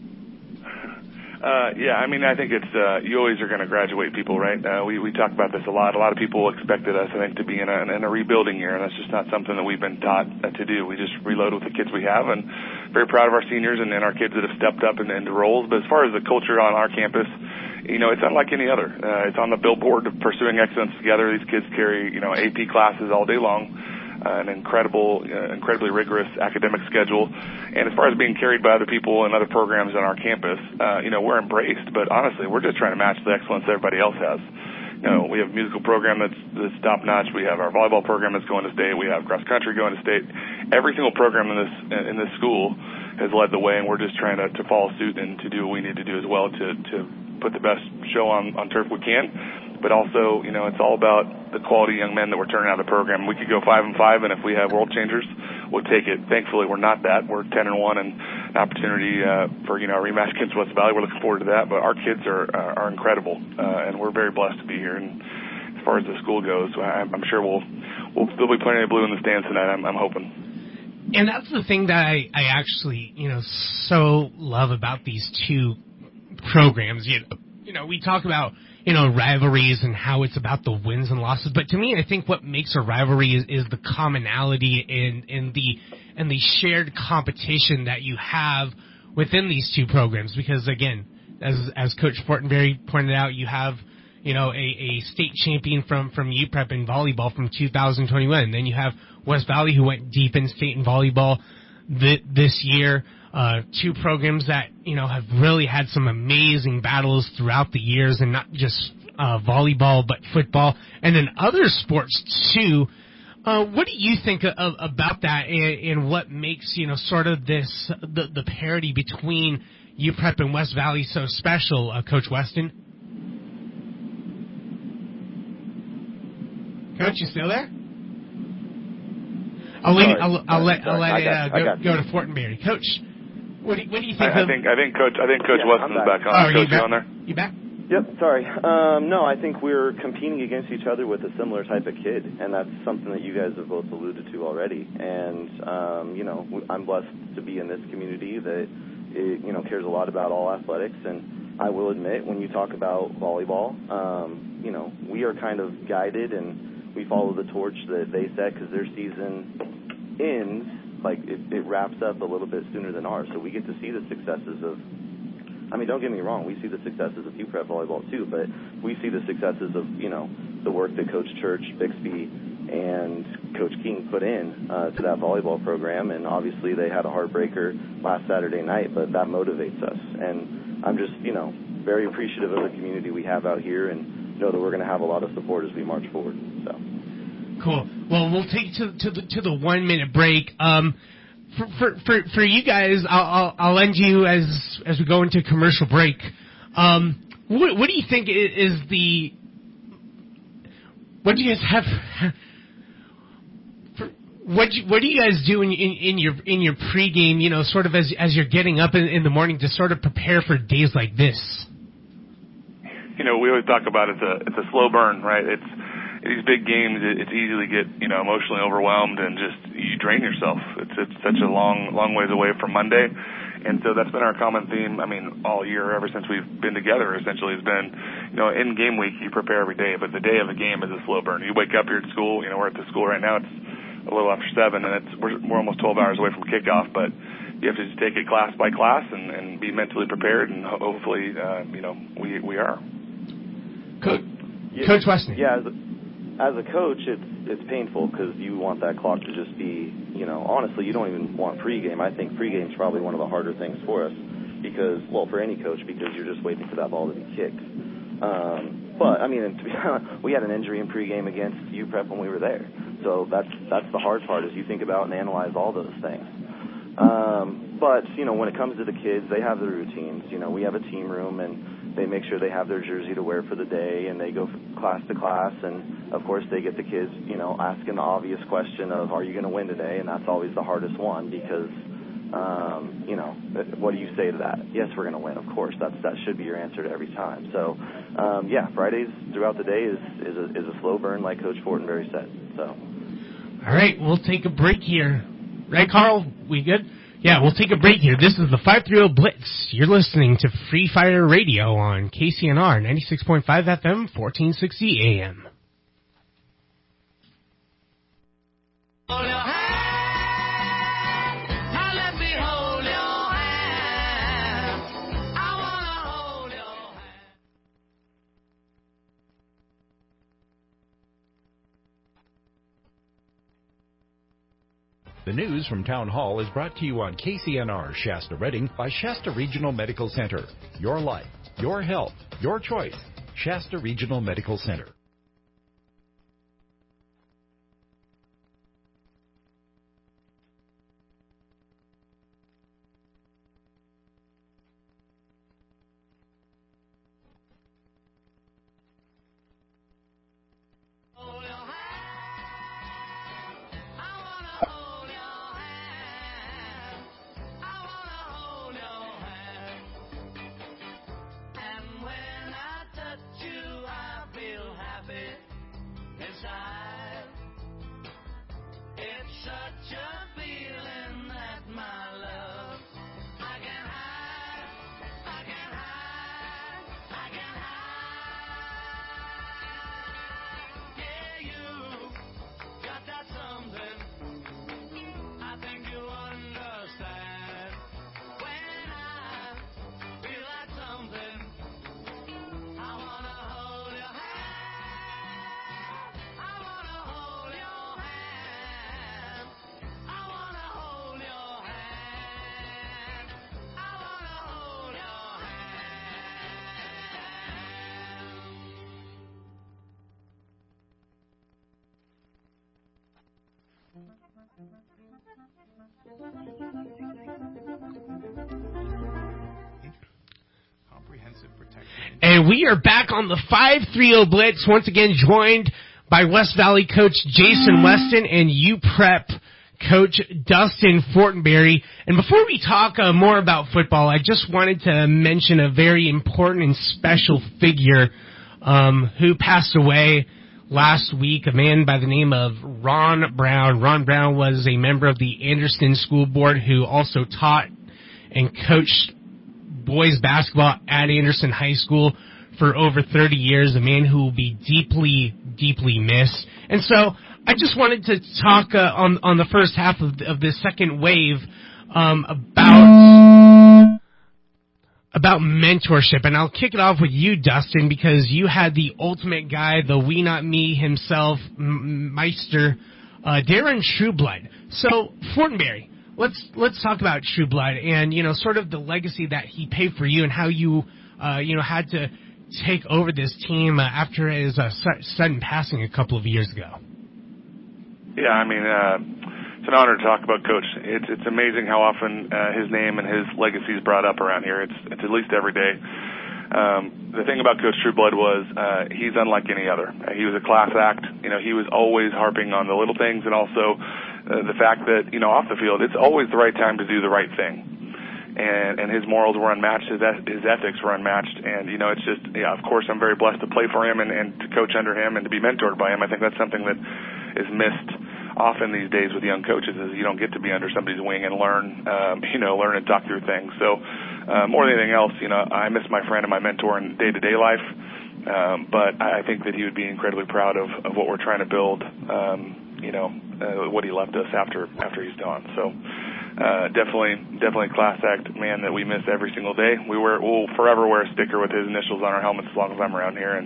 Yeah, I mean, I think it's you always are going to graduate people, right? We talk about this a lot. A lot of people expected us, I think, to be in a rebuilding year, and that's just not something that we've been taught to do. We just reload with the kids we have, and very proud of our seniors and our kids that have stepped up into roles. But as far as the culture on our campus, it's unlike any other. It's on the billboard of pursuing excellence together. These kids carry, AP classes all day long. An incredibly rigorous academic schedule. And as far as being carried by other people and other programs on our campus, we're embraced. But honestly, we're just trying to match the excellence everybody else has. We have a musical program that's top notch. We have our volleyball program that's going to state. We have cross country going to state. Every single program in this school has led the way, and we're just trying to follow suit and to do what we need to do as well to put the best show on turf we can. But also, it's all about the quality young men that we're turning out of the program. We could go 5-5, and if we have world changers, we'll take it. Thankfully, we're not that. We're 10-1, and an opportunity for a rematch against West Valley. We're looking forward to that. But our kids are incredible, and we're very blessed to be here. And as far as the school goes, I'm sure there'll be plenty of blue in the stands tonight. I'm hoping. And that's the thing that I actually so love about these two programs. We talk about rivalries and how it's about the wins and losses. But to me, I think what makes a rivalry is the commonality and the shared competition that you have within these two programs. Because again, as Coach Fortenberry pointed out, you have a state champion from UPrep in volleyball from 2021. And then you have West Valley, who went deep in state in volleyball this year. Two programs that, have really had some amazing battles throughout the years, and not just volleyball, but football, and then other sports too. What do you think about that, and what makes, sort of the parity between UPrep and West Valley so special, Coach Weston? Coach, you still there? I'll let it go to Fortenberry. Coach, what do you think? I think Coach Weston's back on. Coach, you on there? You back? Yep. Sorry. No, I think we're competing against each other with a similar type of kid, and that's something that you guys have both alluded to already. And I'm blessed to be in this community that cares a lot about all athletics. And I will admit, when you talk about volleyball, we are kind of guided and we follow the torch that they set, because their season ends, it wraps up a little bit sooner than ours. So we get to see the successes of, don't get me wrong, we see the successes of UPrep volleyball too, but we see the successes of, the work that Coach Church, Bixby, and Coach King put in to that volleyball program. And obviously they had a heartbreaker last Saturday night, but that motivates us. And I'm just, very appreciative of the community we have out here, and know that we're going to have a lot of support as we march forward. So cool. Well, we'll take to the 1 minute break. For you guys, I'll end you as we go into commercial break. What do you think is the? What do you guys have? What do you guys do in your pregame? Sort of as you're getting up in the morning to sort of prepare for days like this. We always talk about it's a slow burn, right? these big games, it's easy to get, emotionally overwhelmed and just you drain yourself. It's such a long ways away from Monday. And so that's been our common theme, all year, ever since we've been together, essentially, has been, in game week, you prepare every day, but the day of the game is a slow burn. You wake up here at school, we're at the school right now, it's a little after 7, and we're almost 12 hours away from kickoff, but you have to just take it class by class and be mentally prepared, and hopefully, we are. Coach Weston. Yeah, as a coach, it's painful because you want that clock to just be, honestly, you don't even want pregame. I think pregame is probably one of the harder things for us because, for any coach, because you're just waiting for that ball to be kicked. But, to be honest, we had an injury in pregame against UPrep when we were there. So that's the hard part is you think about and analyze all those things. But, when it comes to the kids, they have their routines. We have a team room, and they make sure they have their jersey to wear for the day, and they go class to class. And, of course, they get the kids, asking the obvious question of, are you going to win today? And that's always the hardest one because, what do you say to that? Yes, we're going to win, of course. That should be your answer to every time. So, Fridays throughout the day is a slow burn, like Coach Fortenberry said. So. All right, we'll take a break here. Right, Carl? We good? Yeah, we'll take a break here. This is the 530 Blitz. You're listening to Free Fire Radio on KCNR 96.5 FM, 1460 AM. The news from Town Hall is brought to you on KCNR Shasta Redding by Shasta Regional Medical Center. Your life, your health, your choice. Shasta Regional Medical Center. And we are back on the 530 Blitz, once again joined by West Valley coach Jason Weston and UPrep coach Dustin Fortenberry. And before we talk more about football, I just wanted to mention a very important and special figure who passed away last week, a man by the name of Ron Brown. Ron Brown was a member of the Anderson School Board who also taught and coached boys basketball at Anderson High School for over 30 years, a man who will be deeply, deeply missed. And so I just wanted to talk on the first half of this second wave about mentorship. And I'll kick it off with you, Dustin, because you had the ultimate guy, the we not me himself, Meister, Darren Trueblood. So, Fortenberry, let's talk about Trueblood and, sort of the legacy that he paid for you and how you, had to take over this team after his sudden passing a couple of years ago. Yeah, it's an honor to talk about Coach. It's amazing how often his name and his legacy is brought up around here. It's at least every day. The thing about Coach Trueblood was he's unlike any other. He was a class act. He was always harping on the little things and also the fact that, off the field, it's always the right time to do the right thing. and his morals were unmatched, his ethics were unmatched, and it's just, of course I'm very blessed to play for him and to coach under him and to be mentored by him. I think that's something that is missed often these days with young coaches, is you don't get to be under somebody's wing and learn and talk through things. So more than anything else, I miss my friend and my mentor in day-to-day life, but I think that he would be incredibly proud of what we're trying to build, what he left us after he's gone. So definitely class act man that we miss every single day. We'll forever wear a sticker with his initials on our helmets as long as I'm around here,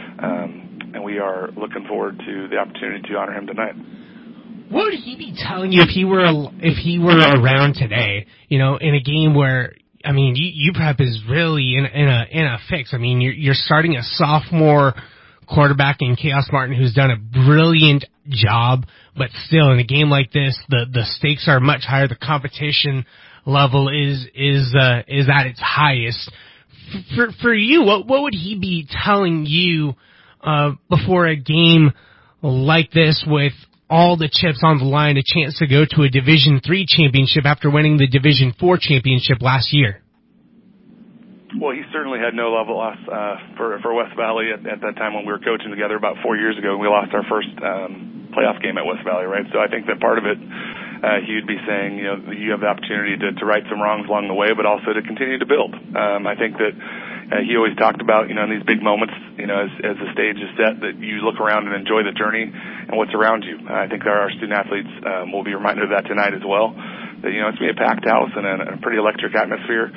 and we are looking forward to the opportunity to honor him tonight. What would he be telling you if he were around today? In a game where, I mean, UPrep is really in a fix. I mean, you're starting a sophomore quarterback in Chaos Martin who's done a brilliant job, but still in a game like this, the stakes are much higher. The competition level is at its highest. For you, what would he be telling you before a game like this with all the chips on the line, a chance to go to a Division III championship after winning the Division IV championship last year? Well, he certainly had no love loss for West Valley at that time when we were coaching together about 4 years ago. We lost our first playoff game at West Valley, right? So I think that part of it, he would be saying, you have the opportunity to right some wrongs along the way, but also to continue to build. I think that he always talked about, in these big moments, as the stage is set, that you look around and enjoy the journey and what's around you. I think our student athletes will be reminded of that tonight as well. That, it's going to be a packed house and a pretty electric atmosphere.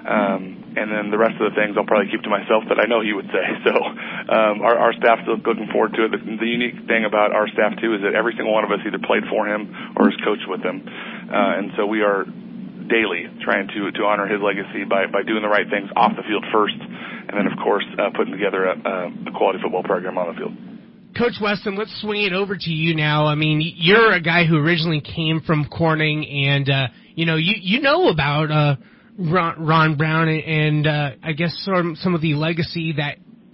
And then the rest of the things I'll probably keep to myself that I know he would say. So our staff's looking forward to it. The unique thing about our staff, too, is that every single one of us either played for him or has coached with him. And so we are daily trying to honor his legacy by doing the right things off the field first, and then, of course, putting together a quality football program on the field. Coach Weston, let's swing it over to you now. I mean, you're a guy who originally came from Corning, and you know about Ron Brown and I guess some of the legacy that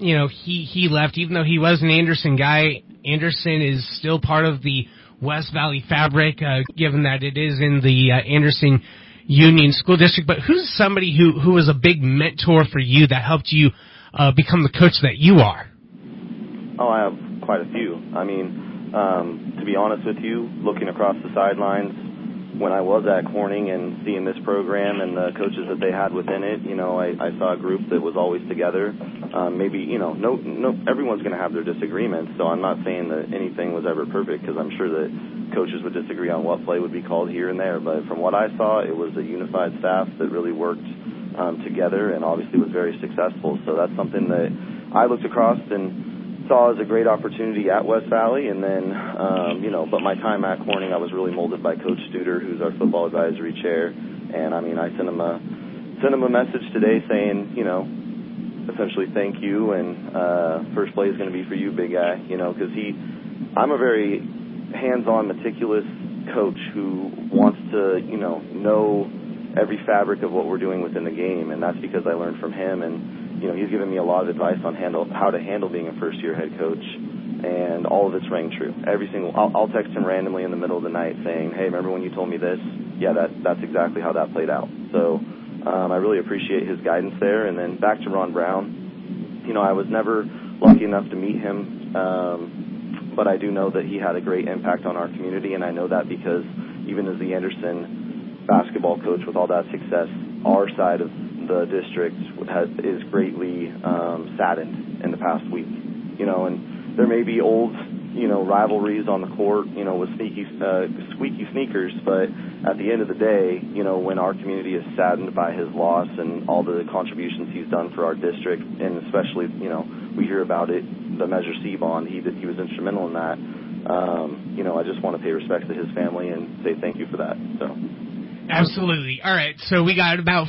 he left. Even though he was an Anderson guy, Anderson is still part of the West Valley fabric, given that it is in the Anderson Union School District. But who's somebody who was a big mentor for you that helped you become the coach that you are? Oh, I have quite a few. I mean, to be honest with you, looking across the sidelines, when I was at Corning and seeing this program and the coaches that they had within it, I saw a group that was always together. Maybe, everyone's going to have their disagreements, so I'm not saying that anything was ever perfect, because I'm sure that coaches would disagree on what play would be called here and there. But from what I saw, it was a unified staff that really worked together and obviously was very successful. So that's something that I looked across and saw as a great opportunity at West Valley, and then, but my time at Corning, I was really molded by Coach Studer, who's our football advisory chair, and I sent him a message today saying, essentially thank you, and first play is going to be for you, big guy, because I'm a very hands-on, meticulous coach who wants to, know every fabric of what we're doing within the game, and that's because I learned from him, and he's given me a lot of advice on how to handle being a first-year head coach, and all of it's rang true. I'll text him randomly in the middle of the night saying, hey, remember when you told me this? Yeah, that's exactly how that played out. So I really appreciate his guidance there. And then back to Ron Brown, I was never lucky enough to meet him, but I do know that he had a great impact on our community, and I know that because even as the Anderson basketball coach with all that success, our side of the district is greatly saddened in the past week, and there may be old, rivalries on the court, with squeaky sneakers, but at the end of the day, when our community is saddened by his loss and all the contributions he's done for our district, and especially, we hear about it, the Measure C bond, he was instrumental in that. I just want to pay respects to his family and say thank you for that. So. Absolutely. All right. So we got about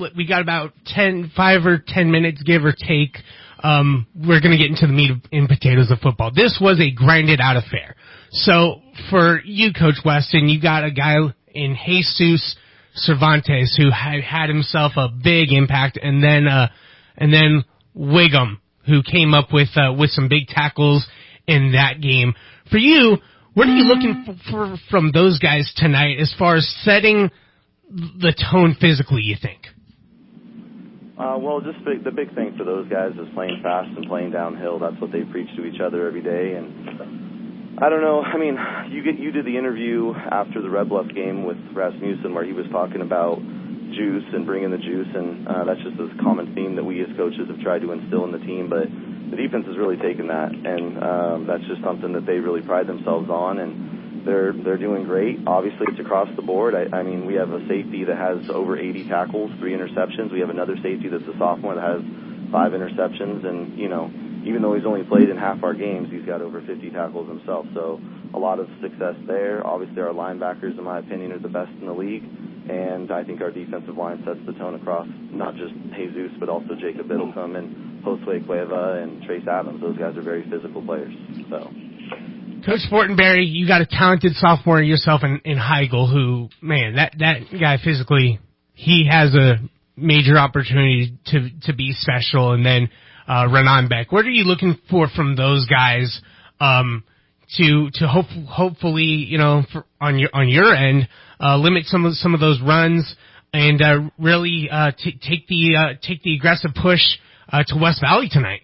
5 or 10 minutes, give or take. We're going to get into the meat and potatoes of football. This was a grinded out affair. So for you, Coach Weston, you got a guy in Jesus Cervantes who had himself a big impact, and then Wiggum, who came up with some big tackles in that game. For you, what are you looking for from those guys tonight as far as setting the tone physically, you think? Well, just the big thing for those guys is playing fast and playing downhill. That's what they preach to each other every day. And I don't know. I mean, you did the interview after the Red Bluff game with Rasmussen where he was talking about juice and bringing the juice, and that's just a common theme that we as coaches have tried to instill in the team. But the defense has really taken that, and that's just something that they really pride themselves on, and they're doing great. Obviously, it's across the board. I mean, we have a safety that has over 80 tackles, 3 interceptions. We have another safety that's a sophomore that has 5 interceptions, and, you know, even though he's only played in half our games, he's got over 50 tackles himself. So a lot of success there. Obviously, our linebackers, in my opinion, are the best in the league, and I think our defensive line sets the tone across not just Jesus, but also Jacob Biddlecombe and Josue Cueva and Trace Adams. Those guys are very physical players. So, Coach Fortenberry, you got a talented sophomore yourself in Heigl, who, man, that guy physically, he has a major opportunity to be special. And then Renan Beck, what are you looking for from those guys to hopefully, you know, on your end, limit some of those runs and really take the aggressive push to West Valley tonight?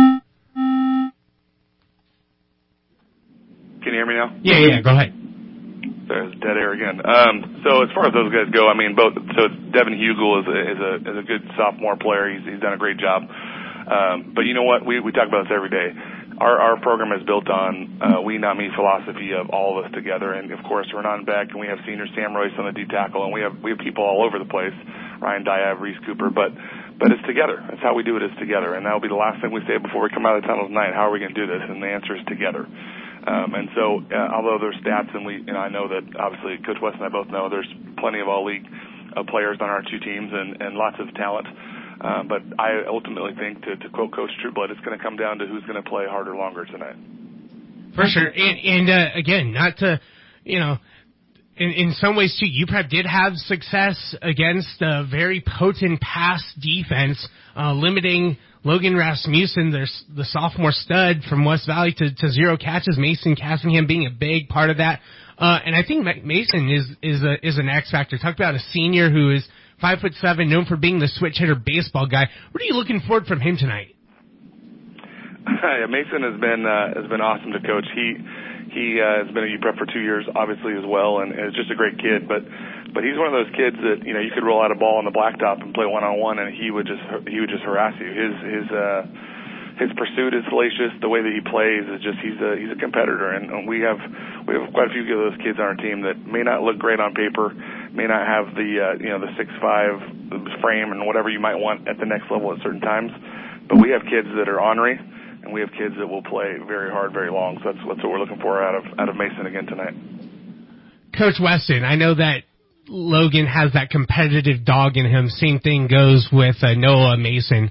Can you hear me now? Yeah, go ahead. There's dead air again. So as far as those guys go, I mean, so Devin Hugel is a good sophomore player. He's done a great job. But you know what? We talk about this every day. Our program is built on we not me philosophy of all of us together, and of course Renan Beck, and we have senior Sam Royce on the D tackle, and we have people all over the place, Ryan Diab, Reese Cooper, but it's together. That's how we do it, is together, and that'll be the last thing we say before we come out of the tunnel tonight. How are we going to do this? And the answer is together. And so, although there's stats, and I know that obviously Coach West and I both know there's plenty of all-league players on our two teams and lots of talent. But I ultimately think, to quote Coach Trueblood, it's going to come down to who's going to play harder longer tonight. For sure. And again, not to, you know, in some ways too, UPrep did have success against a very potent pass defense, limiting Logan Rasmussen, the sophomore stud from West Valley, to 0 catches. Mason Cassingham being a big part of that. And I think Mason is an X factor. Talk about a senior who is 5'7", known for being the switch hitter baseball guy. What are you looking forward from him tonight? Yeah, Mason has been awesome to coach. He has been at UPrep for 2 years, obviously, as well, and is just a great kid. But he's one of those kids that, you know, you could roll out a ball on the blacktop and play one-on-one, and he would just harass you. His pursuit is salacious. The way that he plays is just he's a competitor, and we have quite a few of those kids on our team that may not look great on paper, may not have the 6'5" frame and whatever you might want at the next level at certain times, but we have kids that are ornery, and we have kids that will play very hard, very long. So that's what we're looking for out of Mason again tonight. Coach Weston, I know that Logan has that competitive dog in him. Same thing goes with Noah Mason.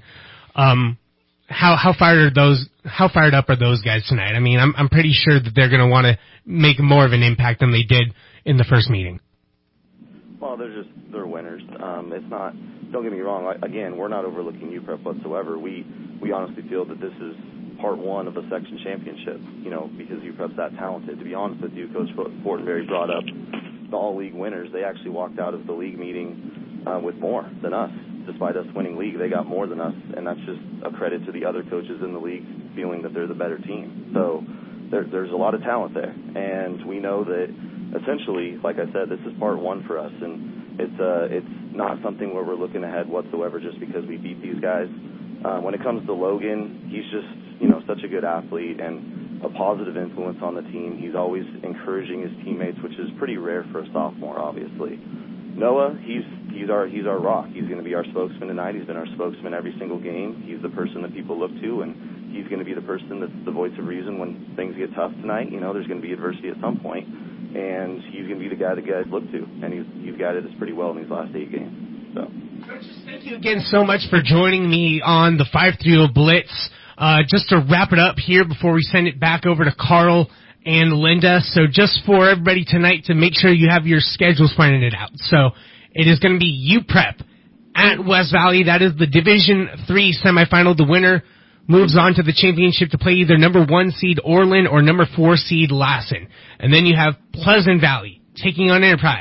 How fired up are those guys tonight? I mean, I'm pretty sure that they're going to want to make more of an impact than they did in the first meeting. Well, they're winners. It's not. Don't get me wrong. Again, we're not overlooking UPrep whatsoever. We honestly feel that this is part one of a section championship. You know, because UPrep's that talented. To be honest with you, Coach Fortenberry brought up the all-league winners. They actually walked out of the league meeting with more than us. Despite us winning league, they got more than us, and that's just a credit to the other coaches in the league feeling that they're the better team. So there's a lot of talent there, and we know that essentially, like I said, this is part one for us, and it's not something where we're looking ahead whatsoever just because we beat these guys. When it comes to Logan, he's just, you know, such a good athlete and a positive influence on the team. He's always encouraging his teammates, which is pretty rare for a sophomore, obviously. Noah, he's our rock. He's going to be our spokesman tonight. He's been our spokesman every single game. He's the person that people look to, and he's going to be the person that's the voice of reason when things get tough tonight. You know, there's going to be adversity at some point, and he's going to be the guy that guys look to, and he's guided us pretty well in these last 8 games. So, thank you again so much for joining me on the 530 Blitz. Just to wrap it up here before we send it back over to Carl and Linda. So just for everybody tonight to make sure you have your schedules printed out. So it is going to be UPrep at West Valley. That is the Division III semifinal. The winner moves on to the championship to play either number 1 seed Orland or number 4 seed Lassen. And then you have Pleasant Valley taking on Enterprise.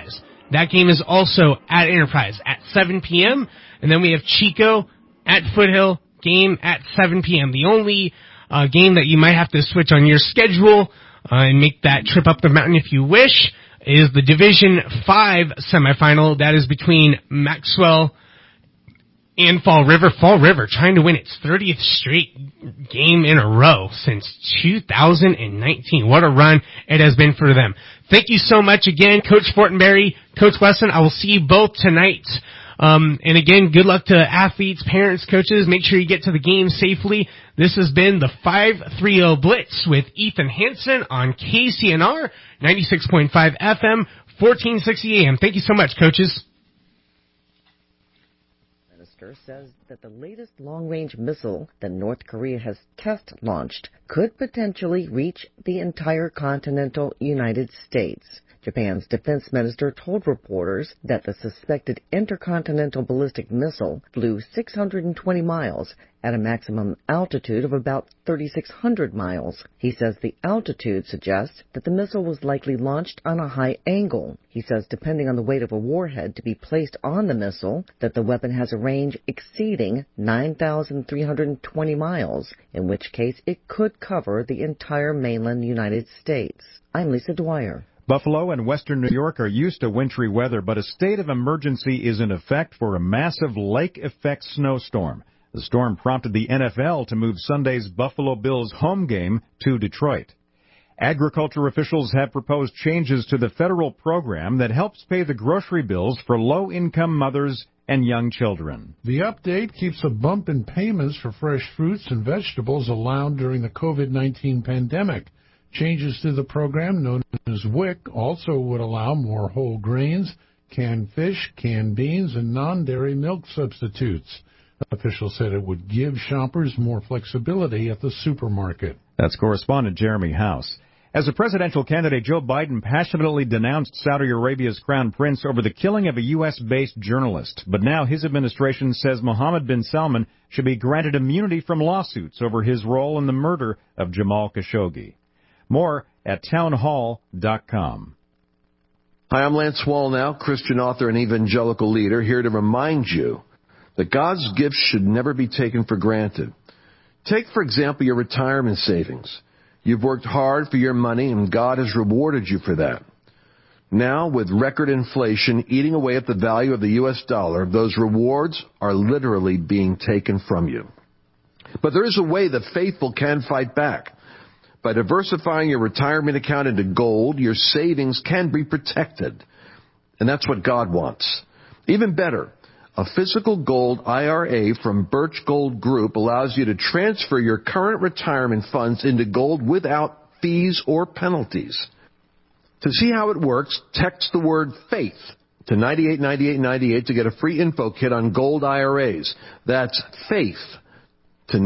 That game is also at Enterprise at 7 p.m. And then we have Chico at Foothill, game at 7 p.m. The only game that you might have to switch on your schedule and make that trip up the mountain if you wish is the Division 5 semifinal. That is between Maxwell and Fall River. Fall River trying to win its 30th straight game in a row since 2019. What a run it has been for them. Thank you so much again, Coach Fortenberry, Coach Weston. I will see you both tonight. And again, good luck to athletes, parents, coaches. Make sure you get to the game safely. This has been the 530 Blitz with Ethan Hansen on KCNR 96.5 FM, 1460 AM. Thank you so much, coaches. Says that the latest long-range missile that North Korea has test-launched could potentially reach the entire continental United States. Japan's defense minister told reporters that the suspected intercontinental ballistic missile flew 620 miles at a maximum altitude of about 3,600 miles. He says the altitude suggests that the missile was likely launched on a high angle. He says depending on the weight of a warhead to be placed on the missile, that the weapon has a range exceeding 9,320 miles, in which case it could cover the entire mainland United States. I'm Lisa Dwyer. Buffalo and western New York are used to wintry weather, but a state of emergency is in effect for a massive lake-effect snowstorm. The storm prompted the NFL to move Sunday's Buffalo Bills home game to Detroit. Agriculture officials have proposed changes to the federal program that helps pay the grocery bills for low-income mothers and young children. The update keeps a bump in payments for fresh fruits and vegetables allowed during the COVID-19 pandemic. Changes to the program, known as WIC, also would allow more whole grains, canned fish, canned beans, and non-dairy milk substitutes. Officials said it would give shoppers more flexibility at the supermarket. That's correspondent Jeremy House. As a presidential candidate, Joe Biden passionately denounced Saudi Arabia's crown prince over the killing of a U.S.-based journalist. But now his administration says Mohammed bin Salman should be granted immunity from lawsuits over his role in the murder of Jamal Khashoggi. More at townhall.com. Hi, I'm Lance Wallnau, Christian author and evangelical leader, here to remind you that God's gifts should never be taken for granted. Take, for example, your retirement savings. You've worked hard for your money, and God has rewarded you for that. Now, with record inflation eating away at the value of the U.S. dollar, those rewards are literally being taken from you. But there is a way the faithful can fight back. By diversifying your retirement account into gold, your savings can be protected. And that's what God wants. Even better, a physical gold IRA from Birch Gold Group allows you to transfer your current retirement funds into gold without fees or penalties. To see how it works, text the word FAITH to 989898 to get a free info kit on gold IRAs. That's FAITH to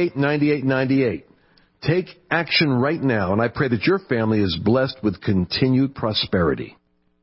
989898. Take action right now, and I pray that your family is blessed with continued prosperity.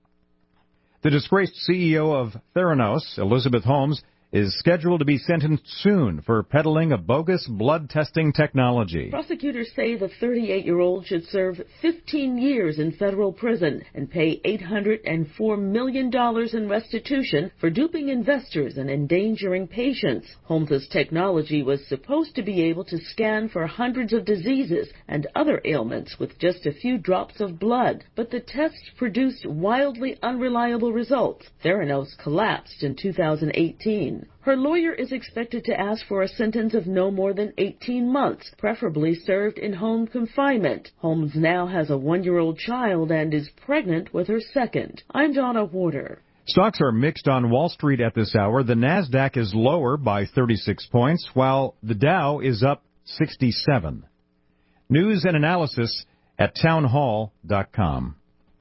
The disgraced CEO of Theranos, Elizabeth Holmes, is scheduled to be sentenced soon for peddling a bogus blood testing technology. Prosecutors say the 38-year-old should serve 15 years in federal prison and pay $804 million in restitution for duping investors and endangering patients. Holmes's technology was supposed to be able to scan for hundreds of diseases and other ailments with just a few drops of blood, but the tests produced wildly unreliable results. Theranos collapsed in 2018. Her lawyer is expected to ask for a sentence of no more than 18 months, preferably served in home confinement. Holmes now has a 1-year-old child and is pregnant with her second. I'm Donna Warder. Stocks are mixed on Wall Street at this hour. The Nasdaq is lower by 36 points, while the Dow is up 67. News and analysis at townhall.com.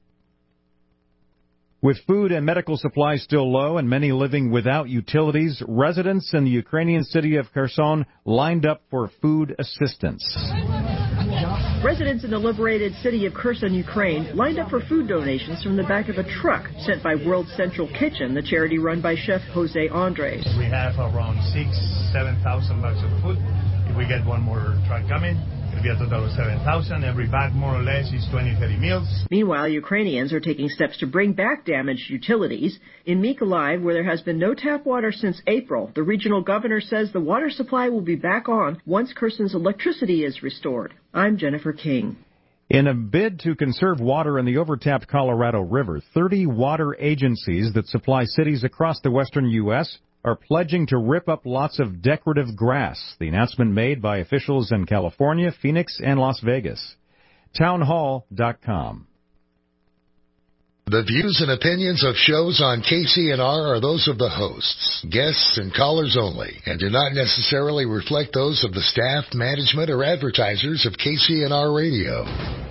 With food and medical supplies still low and many living without utilities, residents in the Ukrainian city of Kherson lined up for food assistance. Residents in the liberated city of Kherson, Ukraine, lined up for food donations from the back of a truck sent by World Central Kitchen, the charity run by Chef Jose Andres. We have around 6,000-7,000 bags of food. If we get one more truck coming, It'll be a total of 7,000. Every bag, more or less, is 20-30 meals. Meanwhile, Ukrainians are taking steps to bring back damaged utilities. In Mykolaiv, where there has been no tap water since April, the regional governor says the water supply will be back on once Kherson's electricity is restored. I'm Jennifer King. In a bid to conserve water in the overtapped Colorado River, 30 water agencies that supply cities across the western U.S. are pledging to rip up lots of decorative grass. The announcement made by officials in California, Phoenix, and Las Vegas. Townhall.com. The views and opinions of shows on KCNR are those of the hosts, guests, and callers only, and do not necessarily reflect those of the staff, management, or advertisers of KCNR Radio.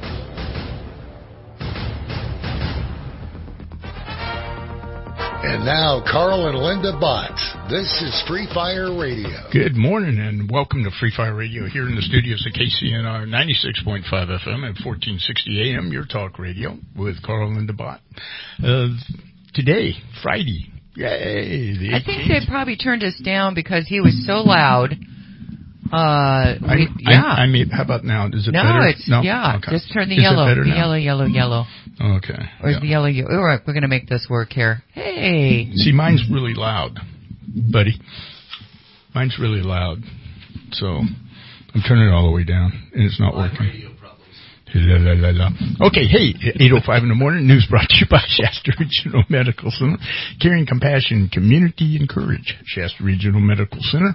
And now, Carl and Linda Bott. This is Free Fire Radio. Good morning and welcome to Free Fire Radio here in the studios of KCNR 96.5 FM and 1460 AM, your talk radio with Carl and Linda Bott. Today, Friday. Yay! The 18th. I think they probably turned us down because he was so loud. I mean, how about now? Is it better? Okay. Just turn the yellow. Yellow. Okay. Or is the yellow? All right, we're going to make this work here. Hey. See, mine's really loud, buddy. Mine's really loud. So I'm turning it all the way down, and it's not working. Okay, hey, 8:05 in the morning. News brought to you by Shasta Regional Medical Center. Caring, compassion, community, and courage. Shasta Regional Medical Center.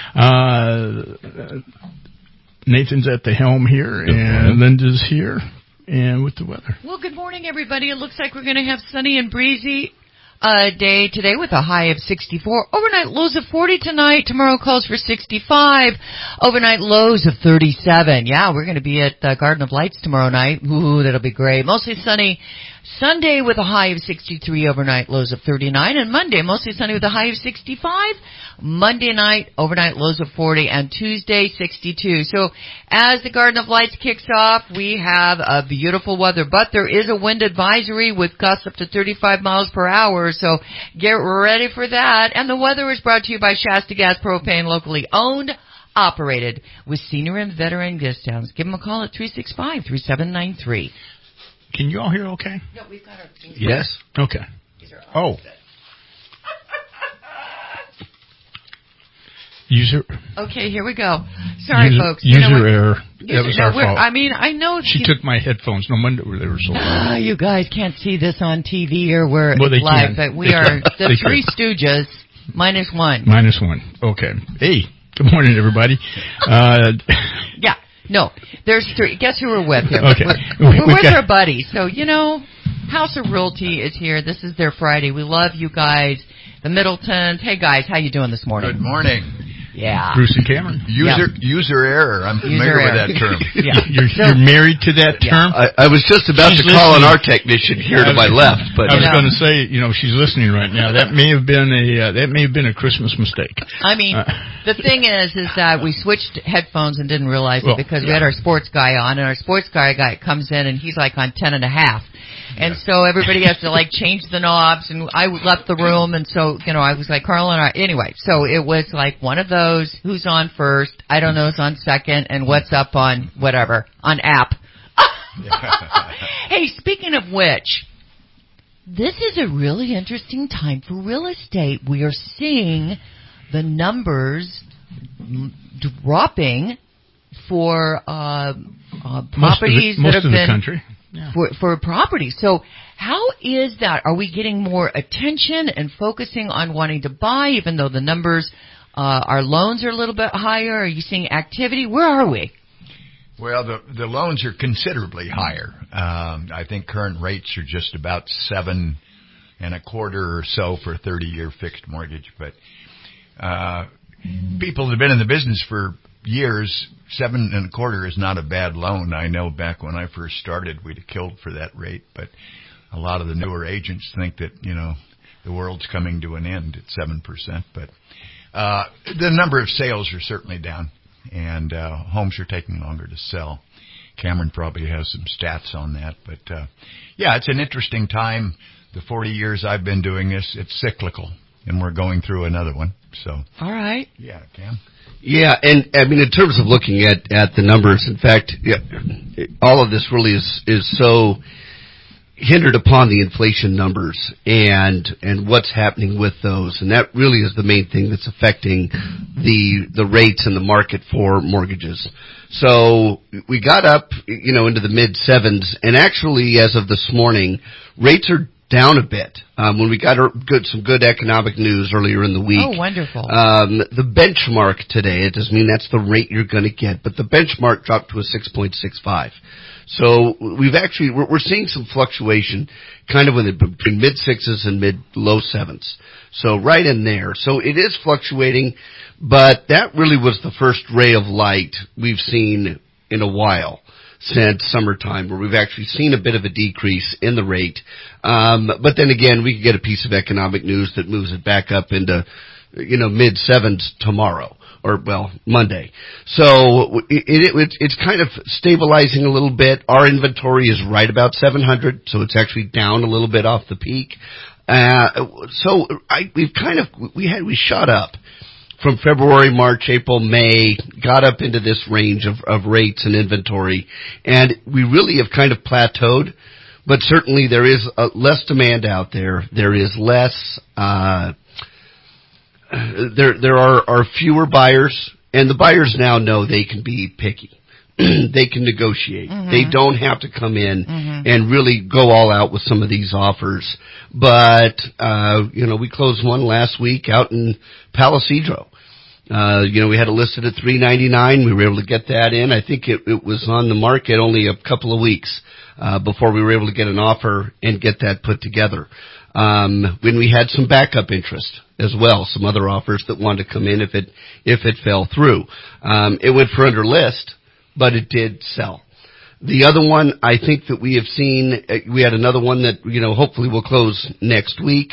Nathan's at the helm here, and Linda's here, and with the weather. Well, good morning, everybody. It looks like we're going to have sunny and breezy day today with a high of 64. Overnight lows of 40 tonight. Tomorrow calls for 65. Overnight lows of 37. Yeah, we're going to be at Garden of Lights tomorrow night. Ooh, that'll be great. Mostly sunny. Sunday with a high of 63, overnight lows of 39, and Monday mostly sunny with a high of 65. Monday night, overnight lows of 40, and Tuesday 62. So as the Garden of Lights kicks off, we have a beautiful weather, but there is a wind advisory with gusts up to 35 miles per hour, so get ready for that. And the weather is brought to you by Shasta Gas Propane, locally owned, operated, with senior and veteran discounts. Give them a call at 365-3793. Can you all hear okay? No, we've got our things. Yes? Okay. Oh. User. Okay, here we go. Sorry, folks. User error. That was our fault. I mean, I know. She took my headphones. No wonder they were so loud. You guys can't see this on TV or where it's live, but we are the Three Stooges minus one. Minus one. Okay. Hey, good morning, everybody. Yeah. No, there's three. Guess who we're with here? Okay. We're with our buddies. So, you know, House of Realty is here. This is their Friday. We love you guys. The Middletons. Hey, guys, how you doing this morning? Good morning. Yeah. Bruce and Cameron. User error. I'm familiar with that term. Yeah. You're married to that term? I was just about to call on our technician here to my left, but I was going to say, you know, she's listening right now. That may have been a Christmas mistake. I mean, the thing is that we switched headphones and didn't realize it because we had our sports guy on, and our sports guy comes in and he's like on 10.5. And so everybody has to like change the knobs, and I left the room, and so, you know, I was like, Carl and I, anyway, so it was like one of those, who's on first, I don't know who's on second, and what's up on whatever, on app. Hey, speaking of which, this is a really interesting time for real estate. We are seeing the numbers dropping for properties that have been the country. Yeah. For property. So how is that? Are we getting more attention and focusing on wanting to buy, even though the numbers, our loans are a little bit higher? Are you seeing activity? Where are we? Well, the loans are considerably higher. I think current rates are just about 7.25% or so for a 30-year fixed mortgage. But people that have been in the business for years, 7.25% is not a bad loan. I know back when I first started, we'd have killed for that rate, but a lot of the newer agents think that, you know, the world's coming to an end at 7%. But the number of sales are certainly down, and homes are taking longer to sell. Cameron probably has some stats on that, but yeah, it's an interesting time. The 40 years I've been doing this, it's cyclical. and we're going through another one. So. All right. Yeah, Cam. Yeah, and I mean, in terms of looking at the numbers, in fact, all of this really is so hindered upon the inflation numbers and what's happening with those, and that really is the main thing that's affecting the rates in the market for mortgages. So we got up, into the mid sevens, and actually, as of this morning, rates are down a bit. When we got some good economic news earlier in the week. Oh, wonderful. The benchmark today, it doesn't mean that's the rate you're going to get, but the benchmark dropped to a 6.65. So we're seeing some fluctuation kind of between mid sixes and low sevens. So right in there. So it is fluctuating, but that really was the first ray of light we've seen in a while since summertime, where we've actually seen a bit of a decrease in the rate. But then again, we could get a piece of economic news that moves it back up into, mid sevens tomorrow. Monday. So it's kind of stabilizing a little bit. Our inventory is right about 700, so it's actually down a little bit off the peak. We shot up from February, March, April, May, got up into this range of rates and inventory, and we really have kind of plateaued. But certainly there is less demand out there. There is less. There are fewer buyers, and the buyers now know they can be picky. They can negotiate. Mm-hmm. They don't have to come in and really go all out with some of these offers. But, we closed one last week out in Palisadro. We had it listed at $399. We were able to get that in. I think it was on the market only a couple of weeks, before we were able to get an offer and get that put together. When we had some backup interest as well, some other offers that wanted to come in if it fell through. It went for under list, but it did sell. The other one, I think that we have seen, we had another one that, hopefully will close next week,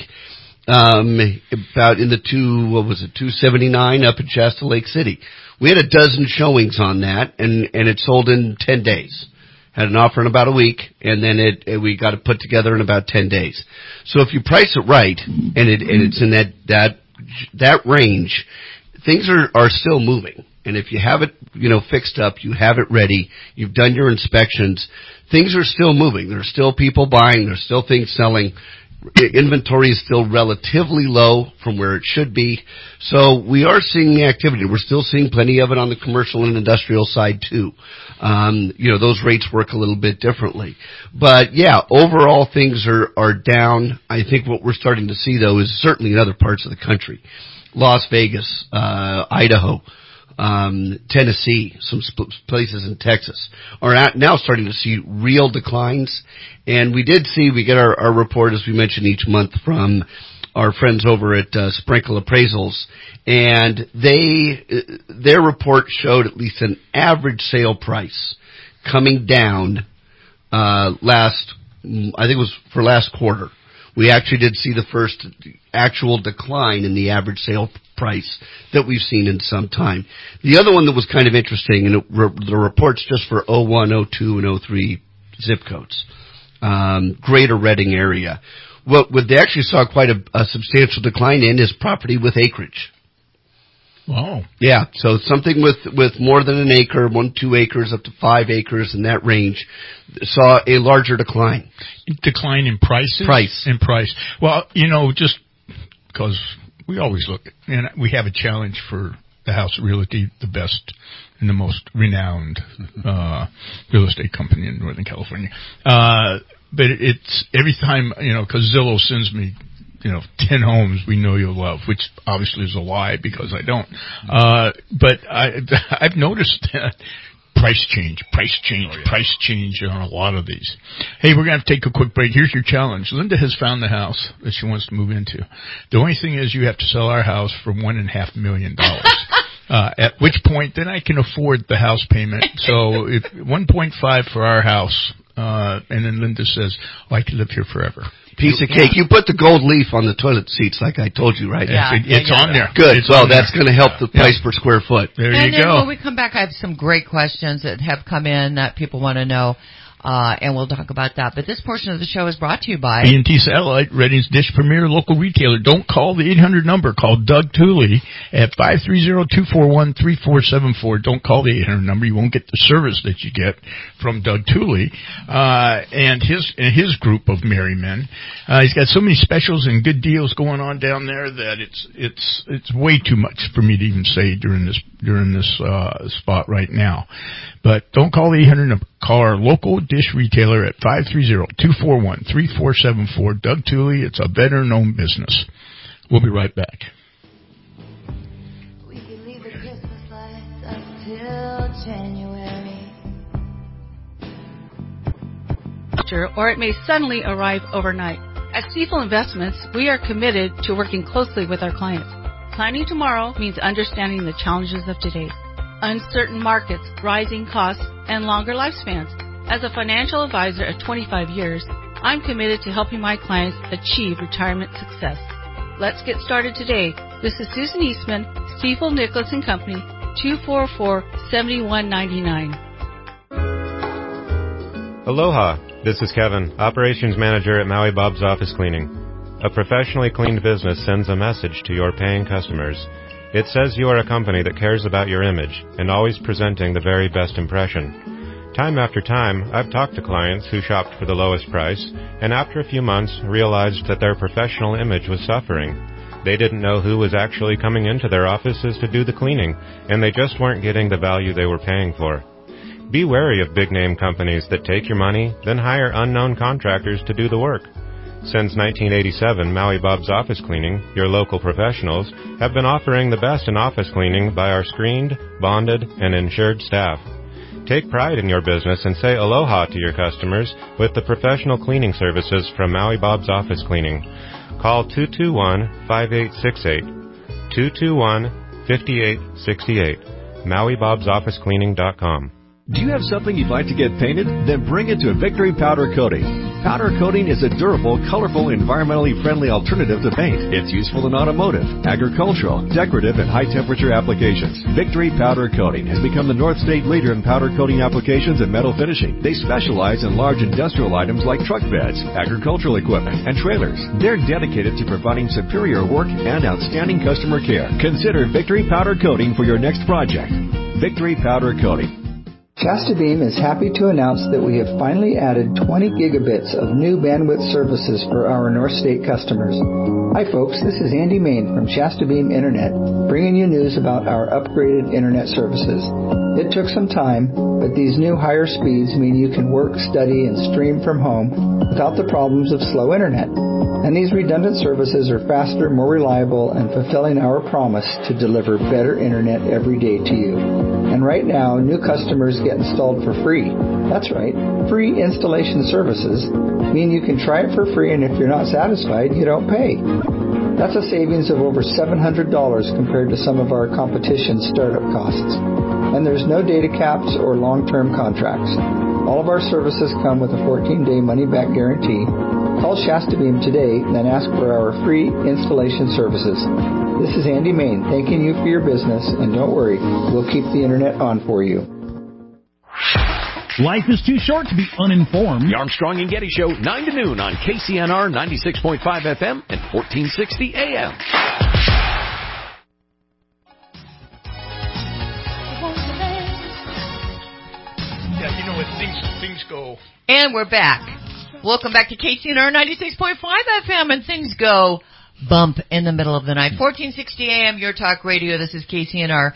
about in the 279 up in Shasta Lake City. We had a dozen showings on that, and it sold in 10 days. Had an offer in about a week, and then we got it put together in about 10 days. So if you price it right, and it's in that range, things are still moving. And if you have it, fixed up, you have it ready, you've done your inspections, things are still moving. There's still people buying, there's still things selling. Inventory is still relatively low from where it should be. So we are seeing the activity. We're still seeing plenty of it on the commercial and industrial side too. Those rates work a little bit differently. But yeah, overall things are down. I think what we're starting to see though is certainly in other parts of the country. Las Vegas, Idaho, Tennessee, some places in Texas are now starting to see real declines. And we get our report, as we mention each month, from our friends over at Sprinkle Appraisals, and their report showed at least an average sale price coming down I think it was for last quarter. We actually did see the first actual decline in the average sale price that we've seen in some time. The other one that was kind of interesting, and the report's just for 01, 02, and 03 zip codes, Greater Reading area. What they actually saw quite a substantial decline in is property with acreage. Wow. Yeah, so something with more than an acre, 2 acres, up to 5 acres in that range, saw a larger decline. Decline in prices? Price. In price. Well, just because we always look, and we have a challenge for the House Realty, the best and the most renowned real estate company in Northern California. But it's every time, because Zillow sends me 10 homes we know you'll love, which obviously is a lie because I don't. But I've noticed that price change on a lot of these. Hey, we're going to take a quick break. Here's your challenge. Linda has found the house that she wants to move into. The only thing is you have to sell our house for $1.5 million. At which point then I can afford the house payment. So if 1.5 for our house, and then Linda says, I could live here forever. Piece of cake. You put the gold leaf on the toilet seats like I told you, right? Yeah, it's on there. Good. That's going to help the price per square foot. There you go. When we come back, I have some great questions that have come in that people want to know. and we'll talk about that. But this portion of the show is brought to you by B&T Satellite, Redding's Dish Premier local retailer. Don't call the 800 number. Call Doug Tooley at 530-241-3474. Don't call the 800 number. You won't get the service that you get from Doug Tooley and his group of merry men. He's got so many specials and good deals going on down there that it's way too much for me to even say during this spot right now. But don't call the 800 number. Call our local dish retailer at 530-241-3474. Doug Tooley. It's a veteran-owned business. We'll be right back. We could leave the Christmas lights up till January. Or it may suddenly arrive overnight. At Stifel Investments, we are committed to working closely with our clients. Planning tomorrow means understanding the challenges of today. Uncertain markets, rising costs, and longer lifespans. As a financial advisor of 25 years, I'm committed to helping my clients achieve retirement success. Let's get started today. This is Susan Eastman, Stifel Nicholas & Company, 244-7199. Aloha, this is Kevin, Operations Manager at Maui Bob's Office Cleaning. A professionally cleaned business sends a message to your paying customers. It says you are a company that cares about your image and always presenting the very best impression. Time after time, I've talked to clients who shopped for the lowest price and after a few months realized that their professional image was suffering. They didn't know who was actually coming into their offices to do the cleaning, and they just weren't getting the value they were paying for. Be wary of big-name companies that take your money, then hire unknown contractors to do the work. Since 1987, Maui Bob's Office Cleaning, your local professionals, have been offering the best in office cleaning by our screened, bonded, and insured staff. Take pride in your business and say aloha to your customers with the professional cleaning services from Maui Bob's Office Cleaning. Call 221-5868, 221-5868, MauiBob'sOfficeCleaning.com. Do you have something you'd like to get painted? Then bring it to Victory Powder Coating. Powder coating is a durable, colorful, environmentally friendly alternative to paint. It's useful in automotive, agricultural, decorative, and high-temperature applications. Victory Powder Coating has become the North State leader in powder coating applications and metal finishing. They specialize in large industrial items like truck beds, agricultural equipment, and trailers. They're dedicated to providing superior work and outstanding customer care. Consider Victory Powder Coating for your next project. Victory Powder Coating. Shasta Beam is happy to announce that we have finally added 20 gigabits of new bandwidth services for our North State customers. Hi folks, this is Andy Main from Shasta Beam Internet, bringing you news about our upgraded internet services. It took some time, but these new higher speeds mean you can work, study, and stream from home without the problems of slow internet. And these redundant services are faster, more reliable, and fulfilling our promise to deliver better internet every day to you. And right now, new customers get installed for free. That's right, free installation services mean you can try it for free, and if you're not satisfied, you don't pay. That's a savings of over $700 compared to some of our competition's startup costs. And there's no data caps or long-term contracts. All of our services come with a 14-day money-back guarantee. Call Shasta Beam today and ask for our free installation services. This is Andy Main thanking you for your business, and don't worry, we'll keep the internet on for you. Life is too short to be uninformed. The Armstrong and Getty Show, 9 to noon on KCNR 96.5 FM and 1460 AM. Yeah, you know what, things go. And we're back. Welcome back to KCNR 96.5 FM, and things go bump in the middle of the night. 1460 AM, your talk radio. This is KCNR.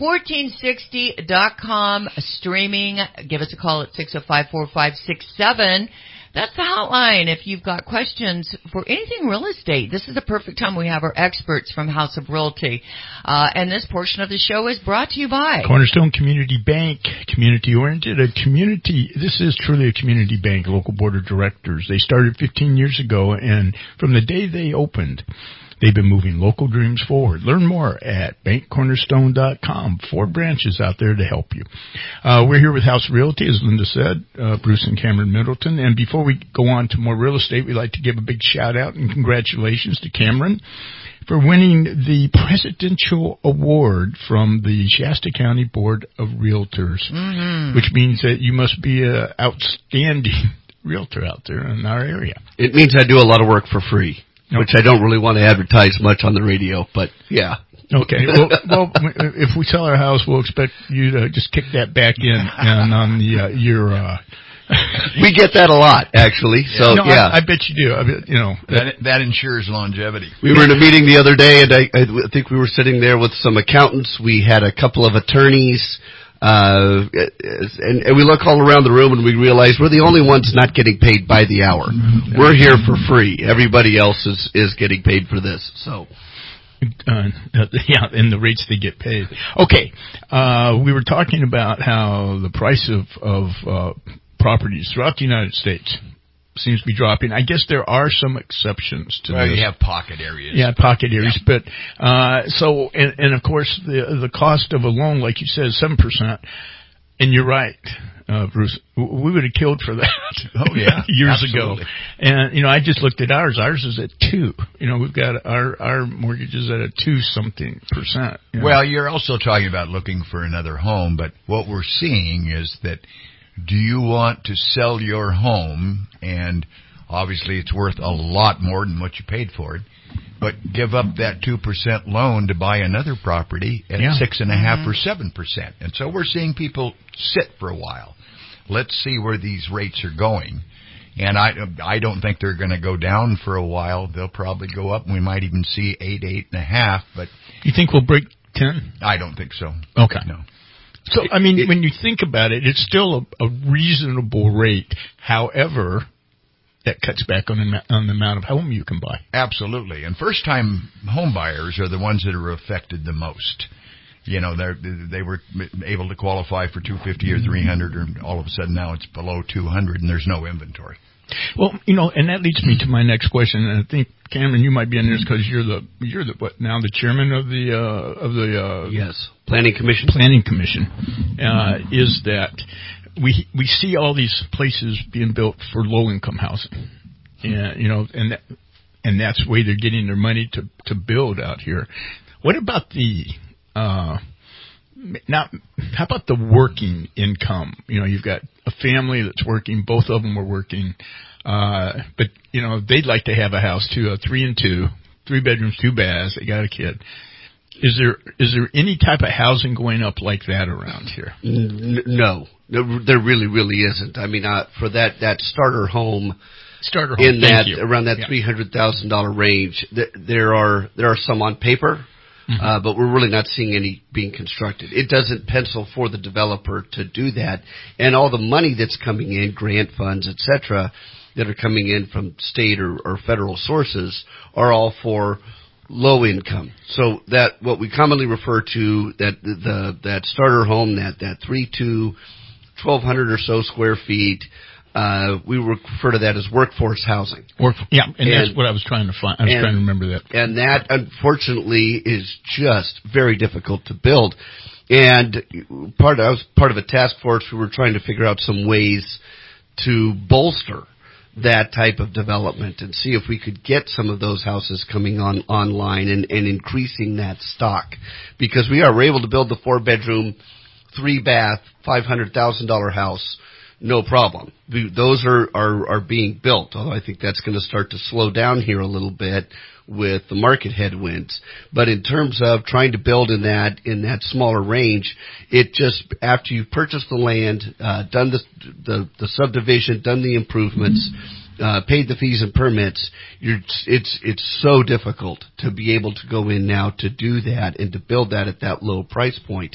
1460.com, streaming. Give us a call at 605-4567. That's the hotline. If you've got questions for anything real estate, this is the perfect time. We have our experts from House of Realty. And this portion of the show is brought to you by Cornerstone Community Bank, community-oriented. This is truly a community bank, local board of directors. They started 15 years ago, and from the day they opened, they've been moving local dreams forward. Learn more at bankcornerstone.com. 4 branches out there to help you. We're here with House of Realty, as Linda said, Bruce and Cameron Middleton. And before we go on to more real estate, we'd like to give a big shout-out and congratulations to Cameron for winning the Presidential Award from the Shasta County Board of Realtors, which means that you must be an outstanding realtor out there in our area. It means I do a lot of work for free, which I don't really want to advertise much on the radio, but yeah. Okay. Well, if we sell our house, we'll expect you to just kick that back in and on your. We get that a lot, actually. So no, yeah, I bet you do. I bet, that ensures longevity. We were in a meeting the other day, and I think we were sitting there with some accountants. We had a couple of attorneys, and we look all around the room, and we realize we're the only ones not getting paid by the hour. We're here for free. Everybody else is getting paid for this. So. Yeah, and the rates they get paid. Okay, we were talking about how the price of properties throughout the United States seems to be dropping. I guess there are some exceptions to this. You have pocket areas. Yeah, pocket areas. Yeah. But so, and of course, the cost of a loan, like you said, is 7%. And you're right, Bruce. We would have killed for that. Oh yeah, years absolutely. ago. And I just looked at ours. Ours is at 2. We've got our mortgage is at a 2-something%. Well, you're also talking about looking for another home, but what we're seeing is that do you want to sell your home, and obviously it's worth a lot more than what you paid for it, but give up that 2% loan to buy another property at 6.5% or 7%. And so we're seeing people sit for a while. Let's see where these rates are going. And I don't think they're going to go down for a while. They'll probably go up, and we might even see 8.5. But you think we'll break 10? I don't think so. Okay. No. So, I mean, when you think about it, it's still a reasonable rate. However, that cuts back on the amount of home you can buy. Absolutely. And first-time home buyers are the ones that are affected the most. They were able to qualify for $250 or $300, and all of a sudden now it's below $200, and there's no inventory. Well, and that leads me to my next question. And I think, Cameron, you might be in this because you're the what now, the chairman of the yes, Planning Commission. Planning Commission is that we see all these places being built for low income housing, and that's the way they're getting their money to build out here. What about how about the working income? You've got a family that's working, both of them are working, but they'd like to have a house too, a 3 and 2, 3 bedrooms, 2 baths. They got a kid. Is there any type of housing going up like that around here? No, there really isn't. I mean, for that starter home in that around that $300,000 range, there are some on paper. But we're really not seeing any being constructed. It doesn't pencil for the developer to do that. And all the money that's coming in, grant funds, et cetera, that are coming in from state or federal sources are all for low income. So that what we commonly refer to, that starter home, that 3-2, 1,200 or so square feet, we refer to that as workforce housing. And that's what I was trying to find. I was trying to remember that. And that, unfortunately, is just very difficult to build. And I was part of a task force. We were trying to figure out some ways to bolster that type of development and see if we could get some of those houses coming online and increasing that stock. Because we are able to build the 4-bedroom, 3-bath, $500,000 house. No problem. Those are being built, although I think that's going to start to slow down here a little bit with the market headwinds. But in terms of trying to build in that smaller range, it just, after you've purchased the land, done the subdivision, done the improvements, paid the fees and permits, it's so difficult to be able to go in now to do that and to build that at that low price point.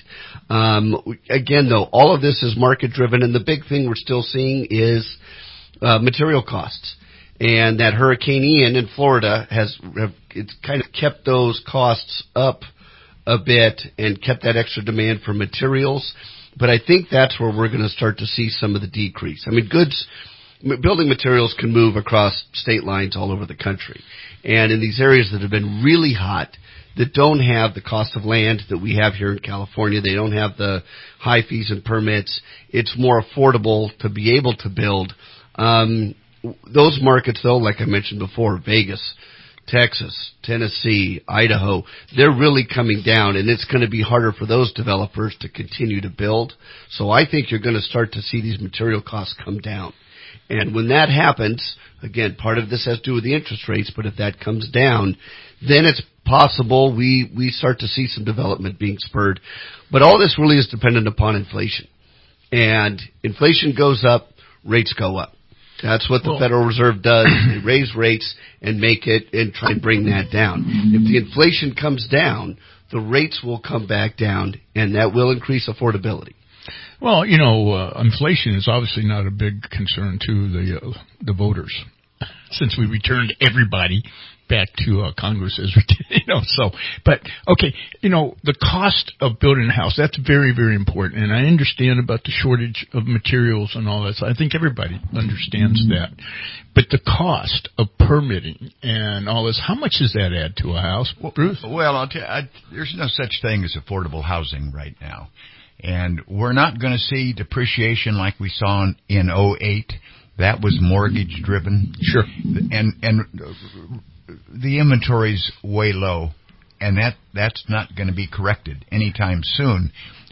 Again, though, all of this is market driven, and the big thing we're still seeing is material costs. And that Hurricane Ian in Florida it's kind of kept those costs up a bit and kept that extra demand for materials. But I think that's where we're going to start to see some of the decrease. I mean, building materials can move across state lines all over the country. And in these areas that have been really hot, that don't have the cost of land that we have here in California, they don't have the high fees and permits, it's more affordable to be able to build. Those markets, though, like I mentioned before, Vegas, Texas, Tennessee, Idaho, they're really coming down, and it's going to be harder for those developers to continue to build. So I think you're going to start to see these material costs come down. And when that happens, again, part of this has to do with the interest rates, but if that comes down, then it's possible we start to see some development being spurred. But all this really is dependent upon inflation. And inflation goes up, rates go up. That's what the Federal Reserve does. They raise rates and make it and try and bring that down. If the inflation comes down, the rates will come back down, and that will increase affordability. Well, inflation is obviously not a big concern to the voters, since we returned everybody back to Congress as but okay, the cost of building a house, that's very, very important, and I understand about the shortage of materials and all that, so I think everybody understands that. But the cost of permitting and all this, how much does that add to a house, Bruce? Well, I'll tell you, there's no such thing as affordable housing right now, and we're not going to see depreciation like we saw in 2008. That was mortgage driven. Sure. And the inventory's way low, and that's not going to be corrected anytime soon.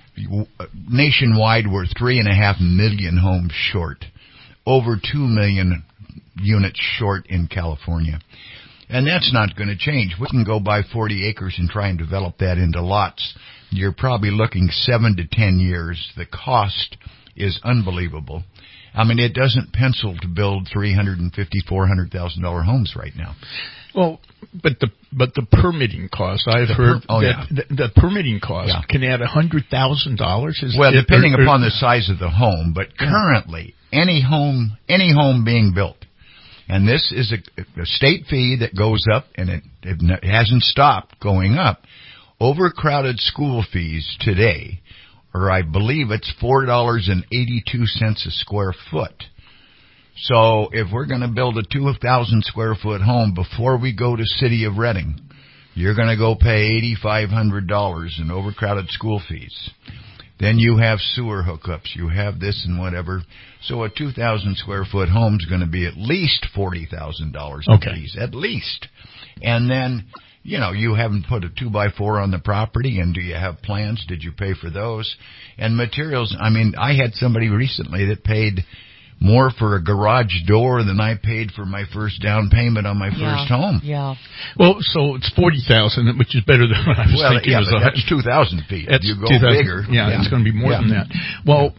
Nationwide, we're 3.5 million homes short, over 2 million units short in California. And that's not going to change. We can go buy 40 acres and try and develop that into lots. You're probably looking 7 to 10 years. The cost is unbelievable. I mean, it doesn't pencil to build $350,000, $400,000 homes right now. Well, but the permitting cost, I've heard the permitting cost can add $100,000. Well, depending upon the size of the home, but currently any home being built, and this is a state fee that goes up, and it hasn't stopped going up. Overcrowded school fees today, or I believe it's $4.82 a square foot. So if we're going to build a 2,000 square foot home before we go to City of Redding, you're going to go pay $8,500 in overcrowded school fees. Then you have sewer hookups, you have this and whatever. So a 2,000 square foot home is going to be at least $40,000 in fees, at least. And then, you haven't put a 2x4 on the property, and do you have plans? Did you pay for those? And materials, I mean, I had somebody recently that paid more for a garage door than I paid for my first down payment on my first home. Yeah. Well, so it's $40,000, which is better than what I was thinking. Yeah, but that's 2,000 feet. That's you go 2,000. bigger. Yeah, it's going to be more than that. Well,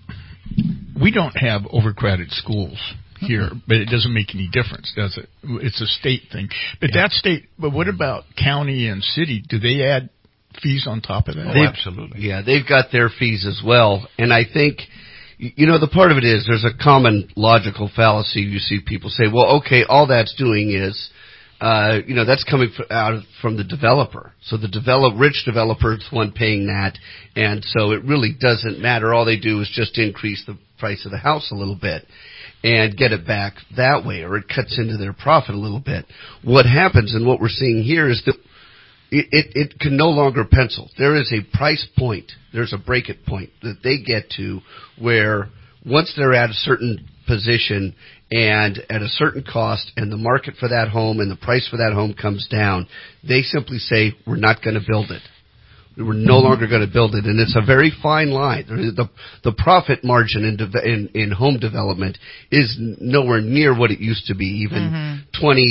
we don't have overcrowded schools here, but it doesn't make any difference, does it? It's a state thing. But but what about county and city? Do they add fees on top of that? Oh, absolutely. Yeah, they've got their fees as well. And I think, the part of it is there's a common logical fallacy. You see people say, well, okay, all that's doing is, that's coming from the developer. So the rich developer is the one paying that. And so it really doesn't matter. All they do is just increase the price of the house a little bit and get it back that way, or it cuts into their profit a little bit. What happens and what we're seeing here is that it can no longer pencil. There is a price point. There's a break-it point that they get to where once they're at a certain position and at a certain cost and the market for that home and the price for that home comes down, they simply say, we're not going to build it. We're no longer going to build it. And it's a very fine line. The profit margin in home development is nowhere near what it used to be even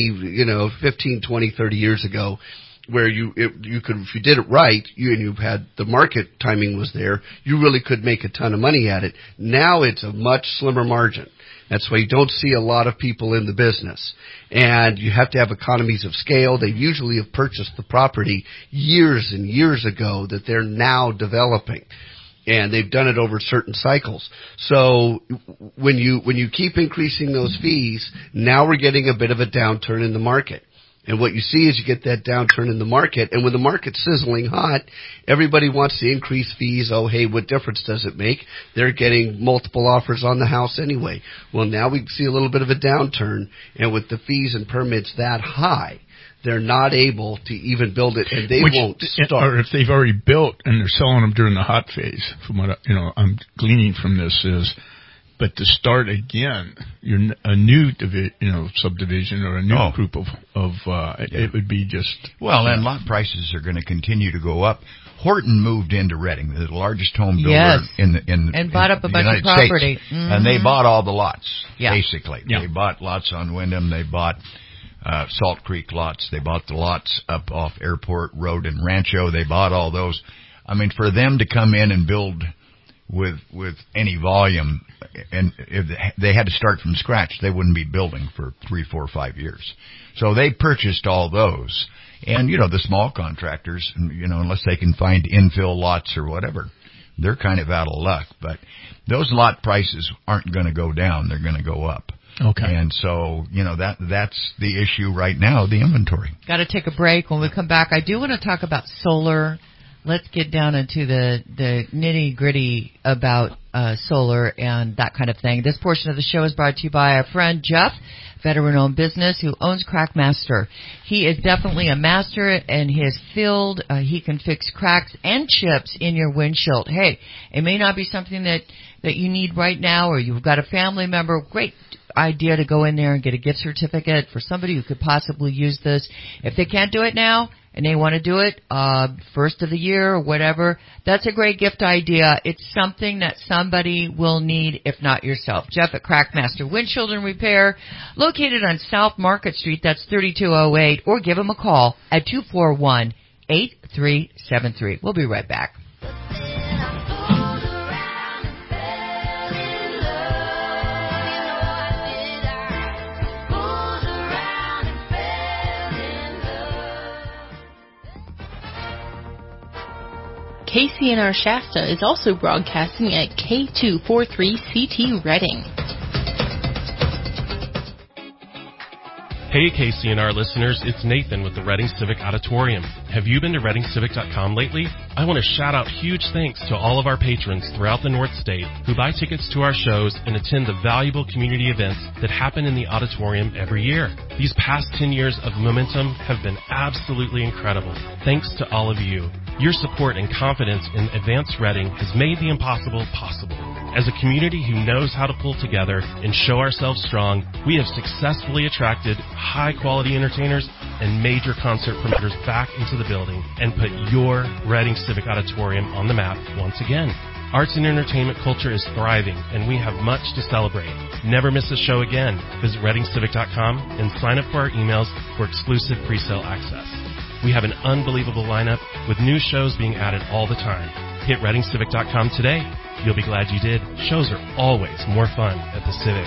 15, 20, 30 years ago, where you could, if you did it right, and you had the market timing was there, you really could make a ton of money at it. Now it's a much slimmer margin. That's why you don't see a lot of people in the business. And you have to have economies of scale. They usually have purchased the property years and years ago that they're now developing. And they've done it over certain cycles. So when you keep increasing those fees, now we're getting a bit of a downturn in the market. And what you see is you get that downturn in the market. And when the market's sizzling hot, everybody wants to increase fees. Oh, hey, what difference does it make? They're getting multiple offers on the house anyway. Well, now we see a little bit of a downturn. And with the fees and permits that high, they're not able to even build it, and they won't start. Or if they've already built and they're selling them during the hot phase, from what I'm gleaning from this is But to start again, a new subdivision or a new group of it would be just... Well, and lot prices are going to continue to go up. Horton moved into Reading, the largest home builder and bought up a bunch of property. Mm-hmm. And they bought all the lots, basically. Yeah. They bought lots on Wyndham. They bought Salt Creek lots. They bought the lots up off Airport Road in Rancho. They bought all those. I mean, for them to come in and build with any volume, and if they had to start from scratch, they wouldn't be building for 3, 4, 5 years. So they purchased all those. And, the small contractors, unless they can find infill lots or whatever, they're kind of out of luck. But those lot prices aren't going to go down. They're going to go up. Okay. And so, that's the issue right now, the inventory. Got to take a break. When we come back, I do want to talk about solar. Let's get down into the nitty-gritty about solar and that kind of thing. This portion of the show is brought to you by our friend Jeff, veteran-owned business who owns Crackmaster. He is definitely a master in his field. He can fix cracks and chips in your windshield. Hey, it may not be something that you need right now, or you've got a family member. Great idea to go in there and get a gift certificate for somebody who could possibly use this. If they can't do it now and they want to do it first of the year or whatever, that's a great gift idea. It's something that somebody will need, if not yourself. Jeff at Crackmaster Windshield and Repair, located on South Market Street. That's 3208, or give them a call at 241-8373. We'll be right back. KCNR Shasta is also broadcasting at K243CT Reading. Hey KCNR listeners, it's Nathan with the Reading Civic Auditorium. Have you been to ReadingCivic.com lately? I want to shout out huge thanks to all of our patrons throughout the North State who buy tickets to our shows and attend the valuable community events that happen in the auditorium every year. These past 10 years of momentum have been absolutely incredible. Thanks to all of you. Your support and confidence in Advanced Reading has made the impossible possible. As a community who knows how to pull together and show ourselves strong, we have successfully attracted high-quality entertainers and major concert promoters back into the building and put your Reading Civic Auditorium on the map once again. Arts and entertainment culture is thriving, and we have much to celebrate. Never miss a show again. Visit ReadingCivic.com and sign up for our emails for exclusive pre-sale access. We have an unbelievable lineup with new shows being added all the time. Hit ReadingCivic.com today. You'll be glad you did. Shows are always more fun at the Civic.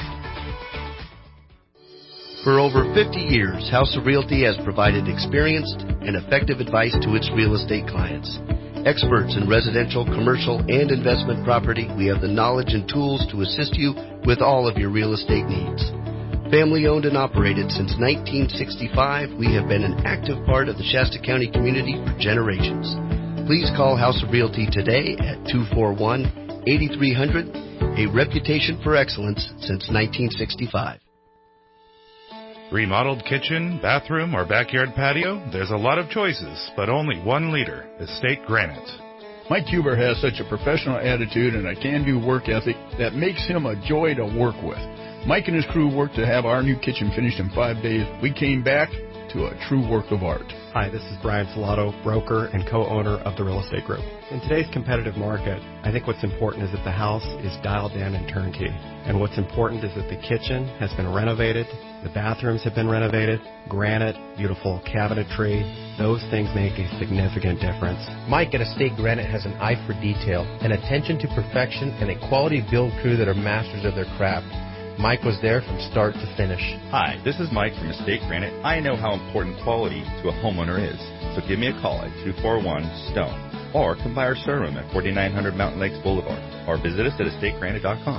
For over 50 years, House of Realty has provided experienced and effective advice to its real estate clients. Experts in residential, commercial, and investment property, we have the knowledge and tools to assist you with all of your real estate needs. Family owned and operated since 1965, we have been an active part of the Shasta County community for generations. Please call House of Realty today at 241-8300, a reputation for excellence since 1965. Remodeled kitchen, bathroom, or backyard patio? There's a lot of choices, but only one leader, Estate Granite. Mike Huber has such a professional attitude and a can-do work ethic that makes him a joy to work with. Mike and his crew worked to have our new kitchen finished in 5 days. We came back to a true work of art. Hi, this is Brian Filato, broker and co-owner of the Real Estate Group. In today's competitive market, I think what's important is that the house is dialed in and turnkey. And what's important is that the kitchen has been renovated, the bathrooms have been renovated, granite, beautiful cabinetry. Those things make a significant difference. Mike at Estate Granite has an eye for detail, an attention to perfection, and a quality build crew that are masters of their craft. Mike was there from start to finish. Hi, this is Mike from Estate Granite. I know how important quality to a homeowner is. So give me a call at 241-STONE or come by our showroom at 4900 Mountain Lakes Boulevard or visit us at estategranite.com.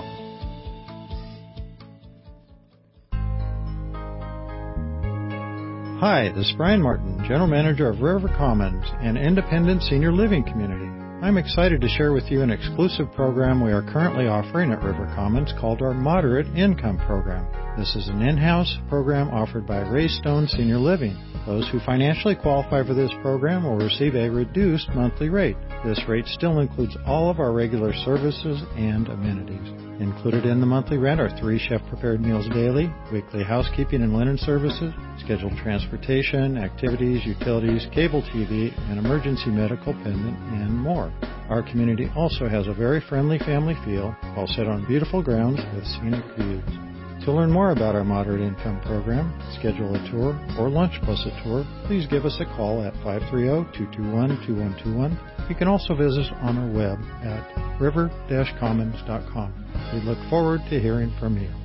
Hi, this is Brian Martin, General Manager of River Commons, an independent senior living community. I'm excited to share with you an exclusive program we are currently offering at River Commons called our Moderate Income Program. This is an in-house program offered by Ray Stone Senior Living. Those who financially qualify for this program will receive a reduced monthly rate. This rate still includes all of our regular services and amenities. Included in the monthly rent are 3 chef-prepared meals daily, weekly housekeeping and linen services, scheduled transportation, activities, utilities, cable TV, and emergency medical pendant, and more. Our community also has a very friendly family feel, while set on beautiful grounds with scenic views. To learn more about our moderate income program, schedule a tour, or lunch plus a tour, please give us a call at 530-221-2121. You can also visit us on our web at river-commons.com. We look forward to hearing from you.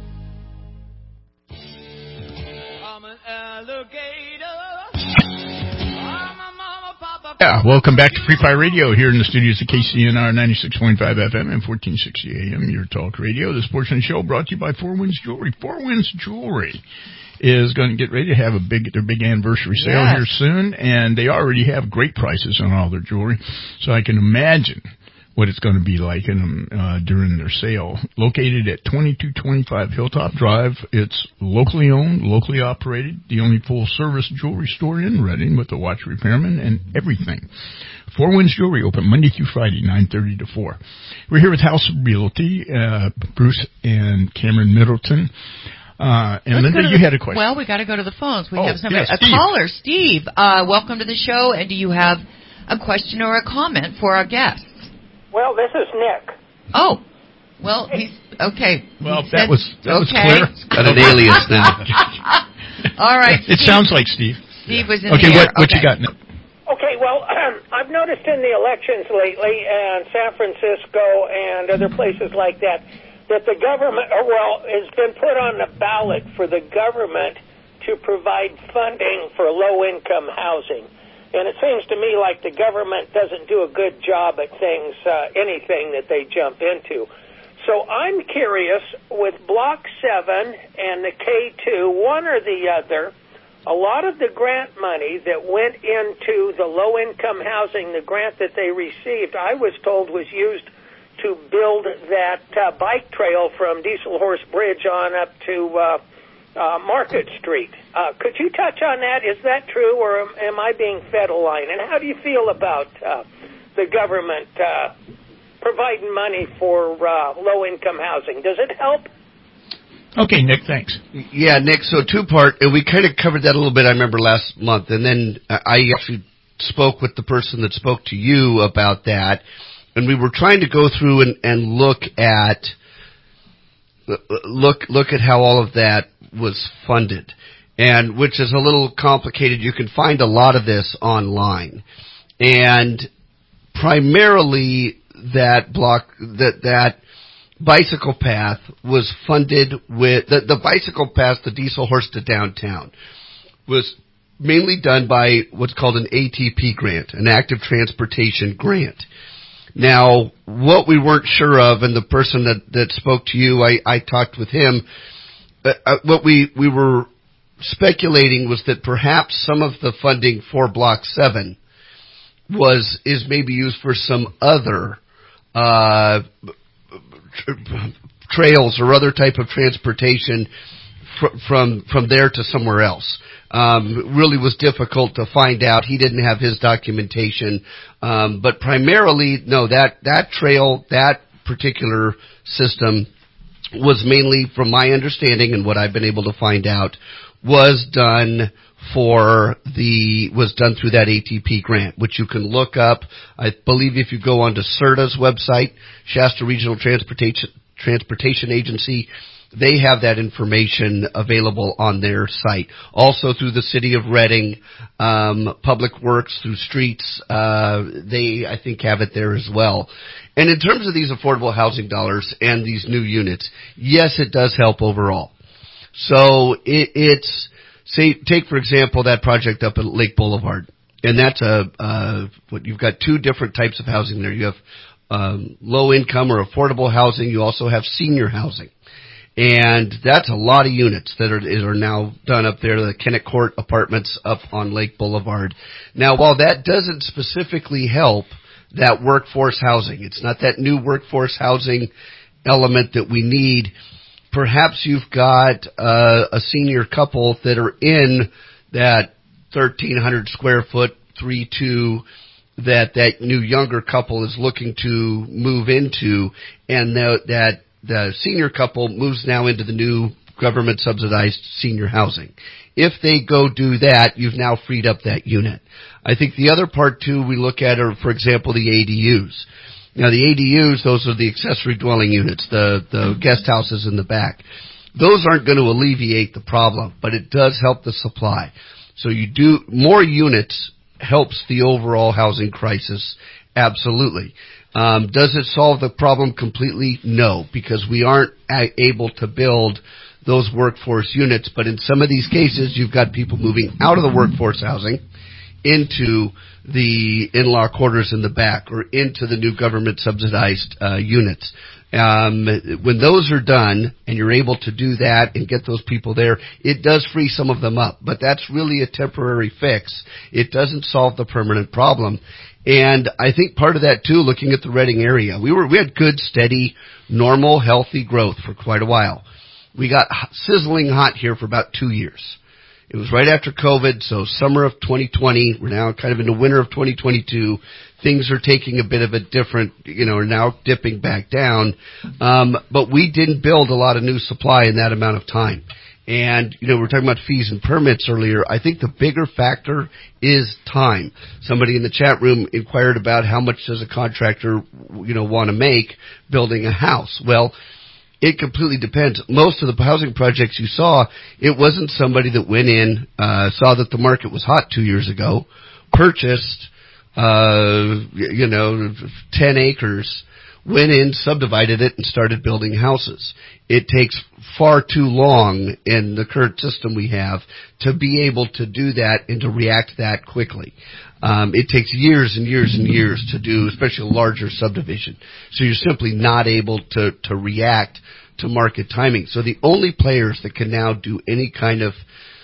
Yeah, welcome back to Free Fire Radio here in the studios of KCNR 96.5 FM and 1460 AM, your talk radio. This portion of the show brought to you by Four Winds Jewelry. Four Winds Jewelry is going to get ready to have their big anniversary sale here soon, and they already have great prices on all their jewelry, so I can imagine what it's going to be like during their sale. Located at 2225 Hilltop Drive, it's locally owned, locally operated, the only full-service jewelry store in Reading with a watch repairman and everything. Four Winds Jewelry, open Monday through Friday, 9:30 to 4. We're here with House Realty, Bruce and Cameron Middleton. And Linda, you had a question. Well, we got to go to the phones. We have somebody, yes, a caller, Steve. Welcome to the show. And do you have a question or a comment for our guest? Well, this is Nick. Oh, well, he's okay. Well, that was clear. Got an alias now. All right. It sounds like Steve. Steve was in okay, the air. what you got, Nick? Okay, well, I've noticed in the elections lately, and San Francisco and other places like that, that the government, has been put on the ballot for the government to provide funding for low-income housing. And it seems to me like the government doesn't do a good job at things, anything that they jump into. So I'm curious, with Block 7 and the K2, one or the other, a lot of the grant money that went into the low-income housing, the grant that they received, I was told was used to build that bike trail from Diesel Horse Bridge on up to Market Street. Could you touch on that? Is that true, or am I being fed a line? And how do you feel about the government providing money for low-income housing? Does it help? Okay, Nick, thanks. Yeah, Nick, so two-part, and we kind of covered that a little bit, I remember, last month, and then I actually spoke with the person that spoke to you about that, and we were trying to go through and look at how all of that was funded, and which is a little complicated. You can find a lot of this online, and primarily that bicycle path was funded with the bicycle path, the Diesel Horse to downtown, was mainly done by what's called an ATP grant, an active transportation grant. Now, what we weren't sure of, and the person that spoke to you, I talked with him, what we were speculating was that perhaps some of the funding for Block 7 is maybe used for some other trails or other type of transportation from there to somewhere else. Really was difficult to find out. He didn't have his documentation. But primarily, no, that trail, that particular system was mainly, from my understanding and what I've been able to find out, was done through that ATP grant, which you can look up. I believe if you go onto CERTA's website, Shasta Regional Transportation Agency, they have that information available on their site. Also through the City of Reading, Public Works, through Streets, they, I think, have it there as well. And in terms of these affordable housing dollars and these new units, yes, it does help overall. So take for example that project up at Lake Boulevard, and that's you've got two different types of housing there. You have low income or affordable housing. You also have senior housing. And that's a lot of units that are now done up there, the Kennett Court apartments up on Lake Boulevard. Now, while that doesn't specifically help that workforce housing, it's not that new workforce housing element that we need. Perhaps you've got a senior couple that are in that 1,300 square foot 3-2 that new younger couple is looking to move into, and that the senior couple moves now into the new government subsidized senior housing. If they go do that, you've now freed up that unit. I think the other part too we look at are, for example, the ADUs. Now the ADUs, those are the accessory dwelling units, the guest houses in the back. Those aren't going to alleviate the problem, but it does help the supply. So you do more units helps the overall housing crisis. Absolutely. Does it solve the problem completely? No, because we aren't able to build those workforce units. But in some of these cases, you've got people moving out of the workforce housing into the in-law quarters in the back or into the new government subsidized units. When those are done and you're able to do that and get those people there, it does free some of them up. But that's really a temporary fix. It doesn't solve the permanent problem. And I think part of that too, looking at the Reading area, we had good, steady, normal, healthy growth for quite a while. We got sizzling hot here for about 2 years. It was right after COVID, so summer of 2020. We're now kind of in the winter of 2022. Things are taking a bit of a different, are now dipping back down. But we didn't build a lot of new supply in that amount of time. And, we were talking about fees and permits earlier. I think the bigger factor is time. Somebody in the chat room inquired about how much does a contractor, want to make building a house. Well, it completely depends. Most of the housing projects you saw, it wasn't somebody that went in, saw that the market was hot 2 years ago, purchased, 10 acres, went in, subdivided it, and started building houses. It takes far too long in the current system we have to be able to do that and to react that quickly. It takes years and years and years to do, especially a larger subdivision. So you're simply not able to react to market timing. So the only players that can now do any kind of,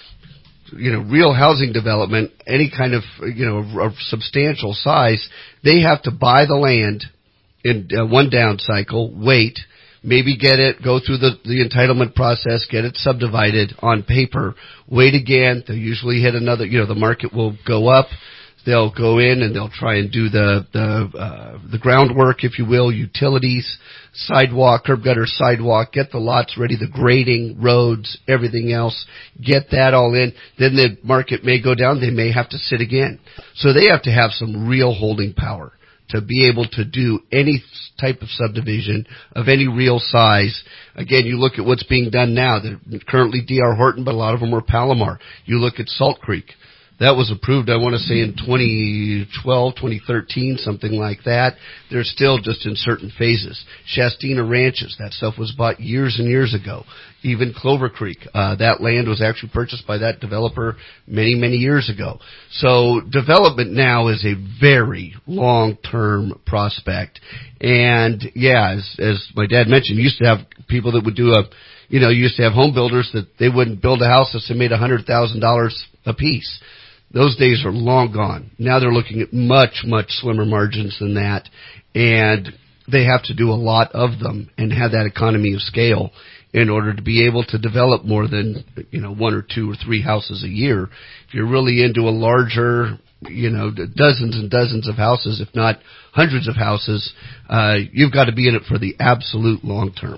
real housing development, any kind of, of substantial size, they have to buy the land in one down cycle, wait, maybe get it, go through the entitlement process, get it subdivided on paper, wait again. They'll usually hit another, the market will go up. They'll go in and they'll try and do the groundwork, if you will, utilities, sidewalk, curb gutter, sidewalk, get the lots ready, the grading, roads, everything else, get that all in. Then the market may go down. They may have to sit again. So they have to have some real holding power to be able to do any type of subdivision of any real size. Again, you look at what's being done now. They're currently D.R. Horton, but a lot of them were Palomar. You look at Salt Creek. That was approved, I want to say, in 2012, 2013, something like that. They're still just in certain phases. Shastina Ranches, that stuff was bought years and years ago. Even Clover Creek, that land was actually purchased by that developer many, many years ago. So development now is a very long-term prospect. And, yeah, as my dad mentioned, you used to have people that would do you used to have home builders that they wouldn't build a house unless they made $100,000 a piece. Those days are long gone. Now they're looking at much, much slimmer margins than that, and they have to do a lot of them and have that economy of scale in order to be able to develop more than, 1 or 2 or 3 houses a year. If you're really into a larger, dozens and dozens of houses, if not hundreds of houses, you've got to be in it for the absolute long term.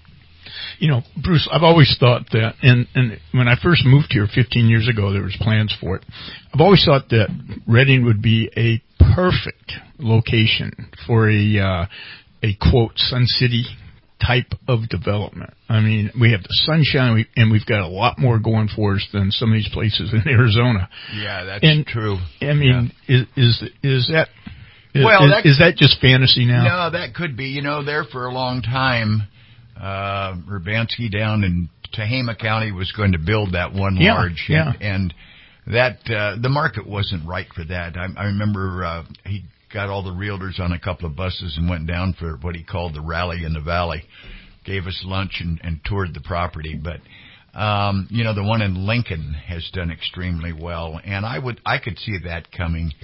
Bruce, I've always thought that, and when I first moved here 15 years ago, there was plans for it. I've always thought that Reading would be a perfect location for a quote, Sun City type of development. I mean, we have the sunshine, and we've got a lot more going for us than some of these places in Arizona. Yeah, that's true. I mean, is that... Is that just fantasy now? No, that could be. There for a long time, Urbanski down in Tehama County was going to build that one large, and that the market wasn't right for that. I remember he got all the realtors on a couple of buses and went down for what he called the rally in the valley, gave us lunch and toured the property. But the one in Lincoln has done extremely well, and I could see that coming.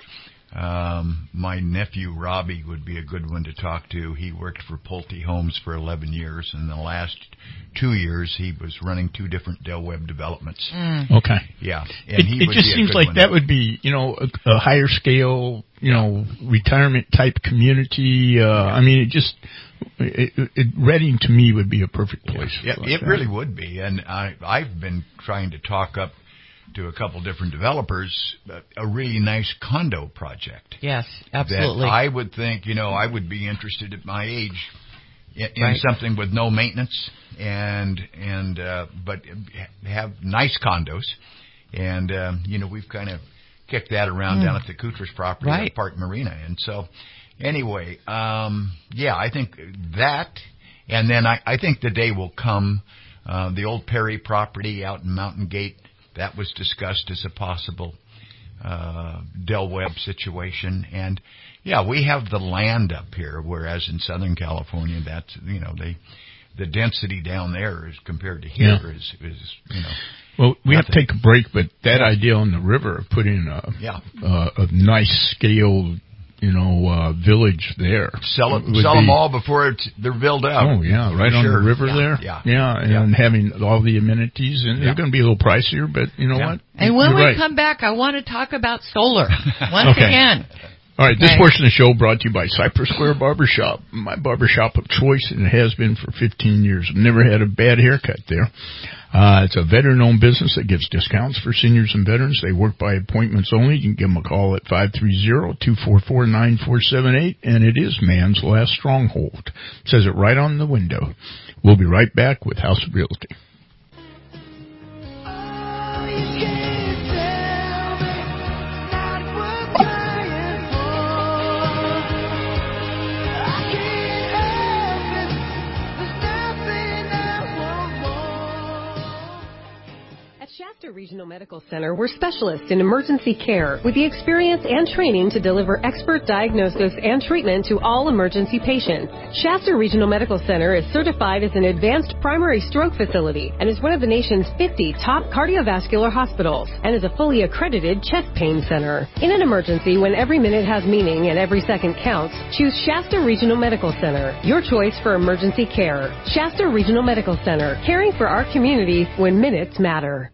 My nephew Robbie would be a good one to talk to. He worked for Pulte Homes for 11 years, and the last 2 years he was running 2 different Del Webb developments. Okay. Yeah. And it just seems like that would be, a higher scale, retirement type community. I mean, it just, Reading to me would be a perfect place. Yeah, it really would be. And I've been trying to talk up to a couple different developers a really nice condo project. Yes, absolutely. That I would think, I would be interested at my age in something with no maintenance but have nice condos. And, we've kind of kicked that around down at the Kutrus property at Park Marina. And so anyway, I think that, and then I think the day will come, the old Perry property out in Mountain Gate, that was discussed as a possible Del Webb situation. And, we have the land up here, whereas in Southern California, that's, the density down there is compared to here is Well, we have to take a break, but that idea on the river of putting a nice scale, village there. Sell them all before they're built out. Oh, yeah, right on the river there. And having all the amenities. And they're going to be a little pricier, but you know what? And when we come back, I want to talk about solar once again. All right, this portion of the show brought to you by Cypress Square Barbershop, my barbershop of choice, and it has been for 15 years. I've never had a bad haircut there. It's a veteran-owned business that gives discounts for seniors and veterans. They work by appointments only. You can give them a call at 530-244-9478, and it is man's last stronghold. It says it right on the window. We'll be right back with House of Realty. Shasta Regional Medical Center, we're specialists in emergency care with the experience and training to deliver expert diagnosis and treatment to all emergency patients. Shasta Regional Medical Center is certified as an advanced primary stroke facility and is one of the nation's 50 top cardiovascular hospitals and is a fully accredited chest pain center. In an emergency, when every minute has meaning and every second counts, choose Shasta Regional Medical Center, your choice for emergency care. Shasta Regional Medical Center, caring for our community when minutes matter.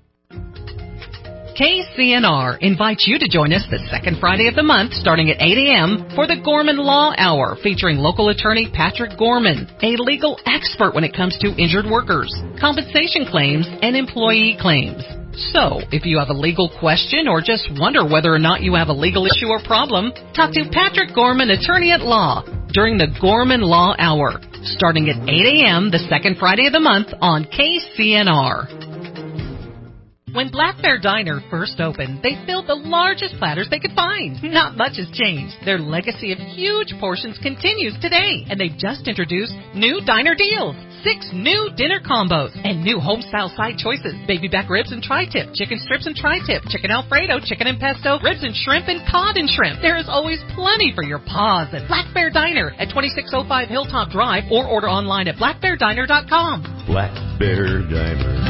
KCNR invites you to join us the second Friday of the month starting at 8 a.m. for the Gorman Law Hour featuring local attorney Patrick Gorman, a legal expert when it comes to injured workers, compensation claims, and employee claims. So, if you have a legal question or just wonder whether or not you have a legal issue or problem, talk to Patrick Gorman, attorney at law, during the Gorman Law Hour starting at 8 a.m. the second Friday of the month on KCNR. When Black Bear Diner first opened, they filled the largest platters they could find. Not much has changed. Their legacy of huge portions continues today, and they've just introduced new diner deals. 6 new dinner combos and new home-style side choices. Baby back ribs and tri-tip, chicken strips and tri-tip, chicken Alfredo, chicken and pesto, ribs and shrimp, and cod and shrimp. There is always plenty for your paws at Black Bear Diner at 2605 Hilltop Drive or order online at blackbeardiner.com. Black Bear Diner.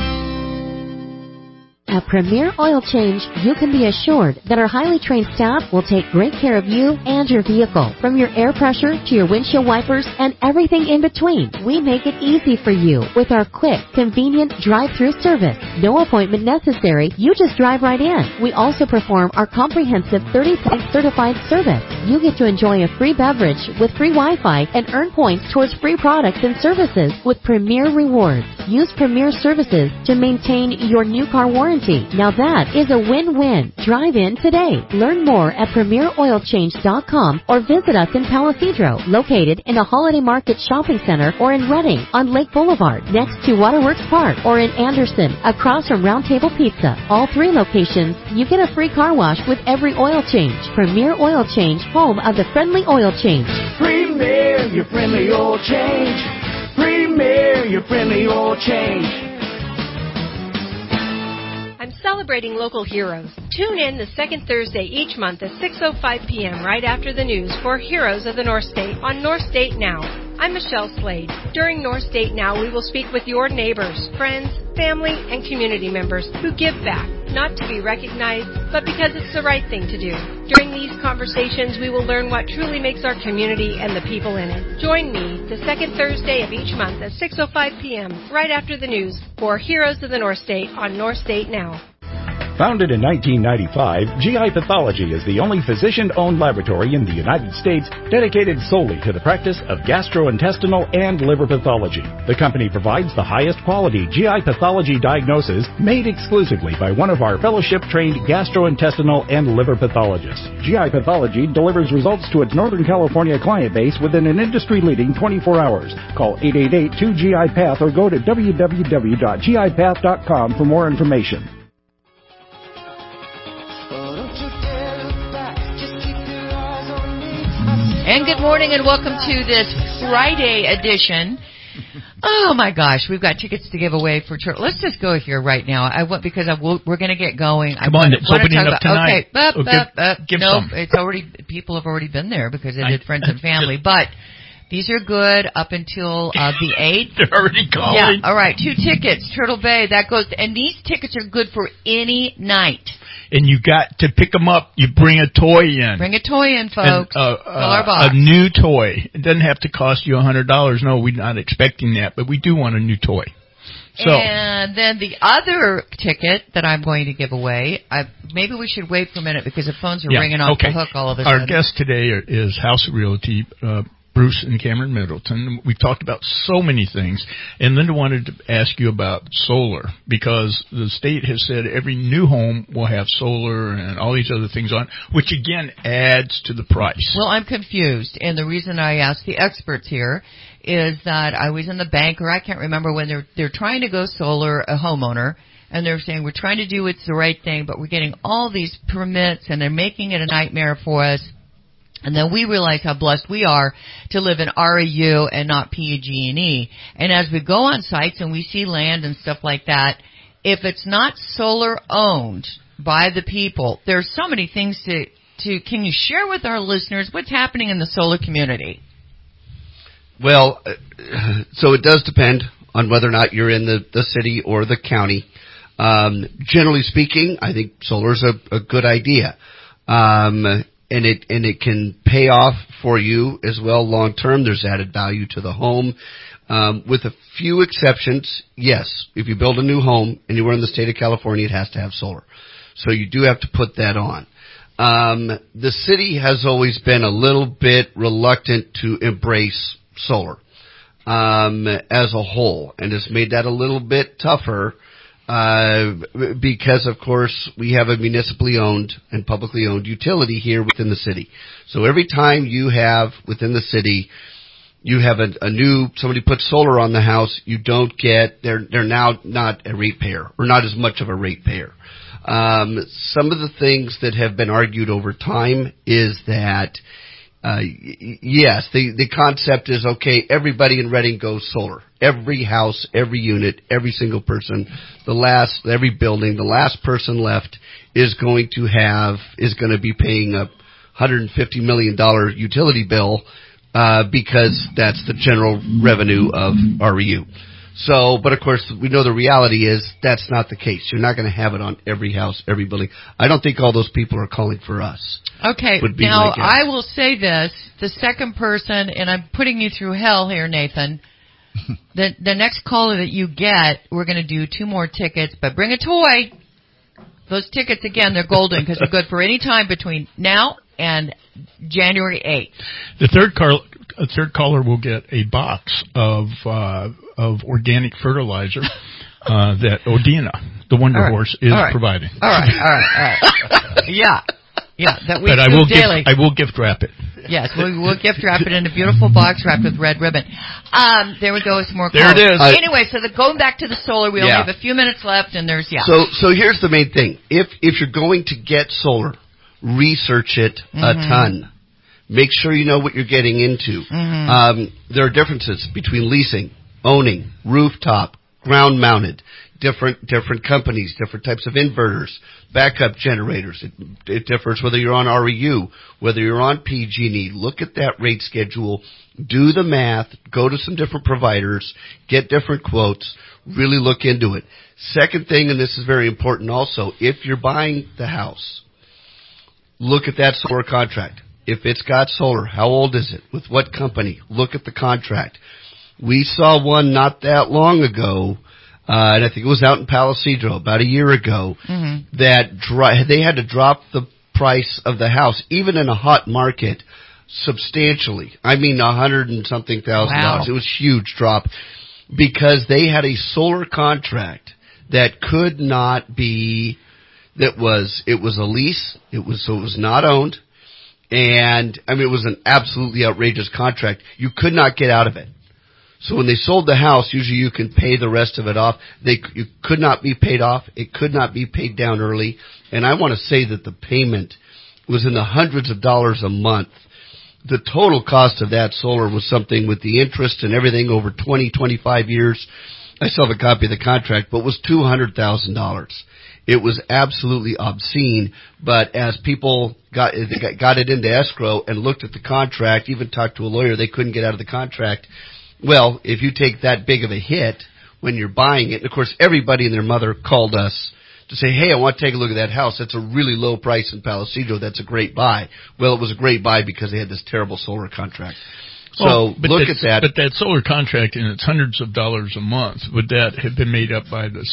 At Premier Oil Change, you can be assured that our highly trained staff will take great care of you and your vehicle. From your air pressure to your windshield wipers and everything in between, we make it easy for you with our quick, convenient drive-through service. No appointment necessary. You just drive right in. We also perform our comprehensive 30-point certified service. You get to enjoy a free beverage with free Wi-Fi and earn points towards free products and services with Premier Rewards. Use Premier Services to maintain your new car warranty. Now that is a win-win. Drive in today. Learn more at PremierOilChange.com or visit us in Palisadro, located in the Holiday Market Shopping Center, or in Redding on Lake Boulevard, next to Waterworks Park, or in Anderson, across from Round Table Pizza. All 3 locations, you get a free car wash with every oil change. Premier Oil Change, home of the friendly oil change. Premier, your friendly oil change. Premier, your friendly oil change. I'm celebrating local heroes. Tune in the second Thursday each month at 6:05 p.m. right after the news for Heroes of the North State on North State Now. I'm Michelle Slade. During North State Now, we will speak with your neighbors, friends, family, and community members who give back, not to be recognized, but because it's the right thing to do. During these conversations, we will learn what truly makes our community and the people in it. Join me the second Thursday of each month at 6:05 p.m. right after the news for Heroes of the North State on North State Now. Founded in 1995, GI Pathology is the only physician-owned laboratory in the United States dedicated solely to the practice of gastrointestinal and liver pathology. The company provides the highest quality GI pathology diagnosis made exclusively by one of our fellowship-trained gastrointestinal and liver pathologists. GI Pathology delivers results to its Northern California client base within an industry-leading 24 hours. Call 888-2GI-PATH or go to www.gipath.com for more information. And good morning and welcome to this Friday edition. Oh my gosh, we've got tickets to give away for church. Let's just go here right now. We're going to get going. Come on, it's opening up tonight. Okay, it's already, people have already been there because they did friends and family, but these are good up until the 8th. They're already calling. Yeah, all right, 2 tickets, Turtle Bay, that goes, and these tickets are good for any night. And you got to pick them up. You bring a toy in. Bring a toy in, folks. And, fill our box. A new toy. It doesn't have to cost you $100. No, we're not expecting that, but we do want a new toy. So. And then the other ticket that I'm going to give away, maybe we should wait for a minute because the phones are ringing off the hook all of a sudden. Our guest today is House of Realty, Bruce and Cameron Middleton. We've talked about so many things, and Linda wanted to ask you about solar because the state has said every new home will have solar and all these other things on, which again adds to the price. Well, I'm confused, and the reason I asked the experts here is that I was in the bank, or I can't remember when they're trying to go solar, a homeowner, and they're saying we're trying to do it's the right thing, but we're getting all these permits, and they're making it a nightmare for us. And then we realize how blessed we are to live in REU and not PG&E. And as we go on sites and we see land and stuff like that, if it's not solar owned by the people, there's so many things to can you share with our listeners what's happening in the solar community? Well, so it does depend on whether or not you're in the city or the county. Generally speaking, I think solar is a good idea. And it can pay off for you as well long term. There's added value to the home. With a few exceptions, yes, if you build a new home anywhere in the state of California, it has to have solar. So you do have to put that on. The city has always been a little bit reluctant to embrace solar as a whole, and has made that a little bit tougher because, of course, we have a municipally owned and publicly owned utility here within the city. So every time you have within the city, you have somebody puts solar on the house, you don't get, they're now not a ratepayer or not as much of a ratepayer. Some of the things that have been argued over time is that yes, the concept is, okay, everybody in Redding goes solar. Every house, every unit, every single person, every building, the last person left is going to be paying a $150 million utility bill, because that's the general revenue of REU. So, but of course, we know the reality is that's not the case. You're not going to have it on every house, every building. I don't think all those people are calling for us. Okay, now I will say this, the second person, and I'm putting you through hell here, Nathan, the next caller that you get, we're going to do 2 more tickets, but bring a toy. Those tickets, again, they're golden because they're good for any time between now and January 8th. The third caller will get a box of organic fertilizer that Odina, the Wonder Horse, is providing. All right. Yeah, that we but do daily. I will gift wrap it. Yes, we'll gift wrap it in a beautiful box wrapped with red ribbon. There we go. Some more calls. There it is. Anyway, so going back to the solar, we only have a few minutes left, and there's So here's the main thing: if you're going to get solar, research it a ton. Make sure you know what you're getting into. There are differences between leasing, owning, rooftop, ground mounted, different companies, different types of inverters, backup generators. It differs whether you're on REU, whether you're on PG&E. Look at that rate schedule, do the math, go to some different providers, get different quotes, really look into it. Second thing, and this is very important also, if you're buying the house, look at that solar contract. If it's got solar, how old is it? With what company? Look at the contract. We saw one not that long ago and I think it was out in Palo Cedro about a year ago, that they had to drop the price of the house, even in a hot market, substantially. I mean, $100 and something thousand. It was a huge drop because they had a solar contract that could not be. It was a lease. So it was not owned, and I mean it was an absolutely outrageous contract. You could not get out of it. So when they sold the house, usually you can pay the rest of it off. You could not be paid off. It could not be paid down early. And I want to say that the payment was in the hundreds of dollars a month. The total cost of that solar was something with the interest and everything over 20, 25 years. I still have a copy of the contract, but it was $200,000. It was absolutely obscene, but as people got it into escrow and looked at the contract, even talked to a lawyer, they couldn't get out of the contract. Well, if you take that big of a hit when you're buying it, and of course everybody and their mother called us to say, hey, I want to take a look at that house. That's a really low price in Palo Cedro. That's a great buy. Well, it was a great buy because they had this terrible solar contract. So look at that. But that solar contract, and it's hundreds of dollars a month, would that have been made up by the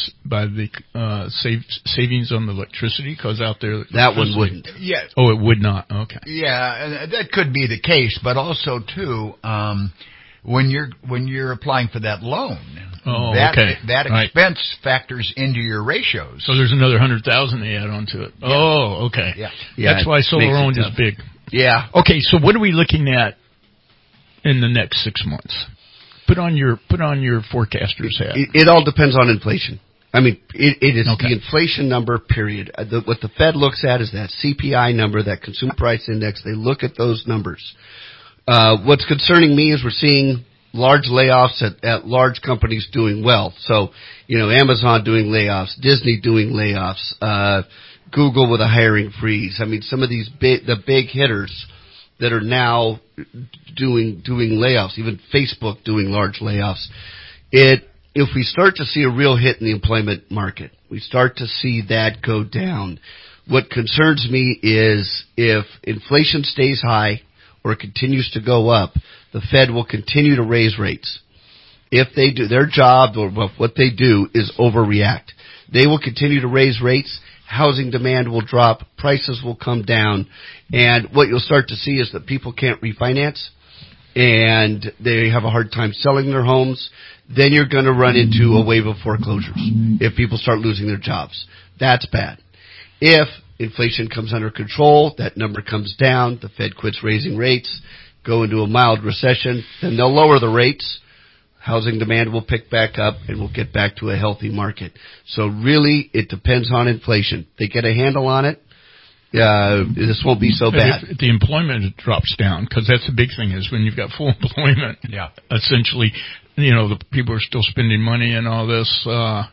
savings on the electricity? Because out there, that one wouldn't. Yeah. Oh, it would not. Okay. Yeah, that could be the case, but also too, when you're applying for that loan, that expense factors into your ratios. So there's another $100,000 they add onto it. Yeah. Oh, okay. Yeah. That's why solar owned is big. Yeah. Okay, so what are we looking at in the next 6 months? Put on your forecaster's hat. It all depends on inflation. I mean, it is the inflation number, period. What the Fed looks at is that CPI number, that consumer price index. They look at those numbers. What's concerning me is we're seeing large layoffs at large companies doing well. So, Amazon doing layoffs, Disney doing layoffs, Google with a hiring freeze. I mean, some of these the big hitters that are now doing layoffs, even Facebook doing large layoffs. If we start to see a real hit in the employment market, we start to see that go down. What concerns me is if inflation stays high or continues to go up, the Fed will continue to raise rates. If they do their job, or what they do is overreact. They will continue to raise rates. Housing demand will drop. Prices will come down. And what you'll start to see is that people can't refinance, and they have a hard time selling their homes. Then you're going to run into a wave of foreclosures if people start losing their jobs. That's bad. If inflation comes under control, that number comes down, the Fed quits raising rates, go into a mild recession, then they'll lower the rates. Housing demand will pick back up, and we'll get back to a healthy market. So really, it depends on inflation. If they get a handle on it, this won't be so bad. If the employment drops down, because that's the big thing is when you've got full employment, essentially, the people are still spending money and all this.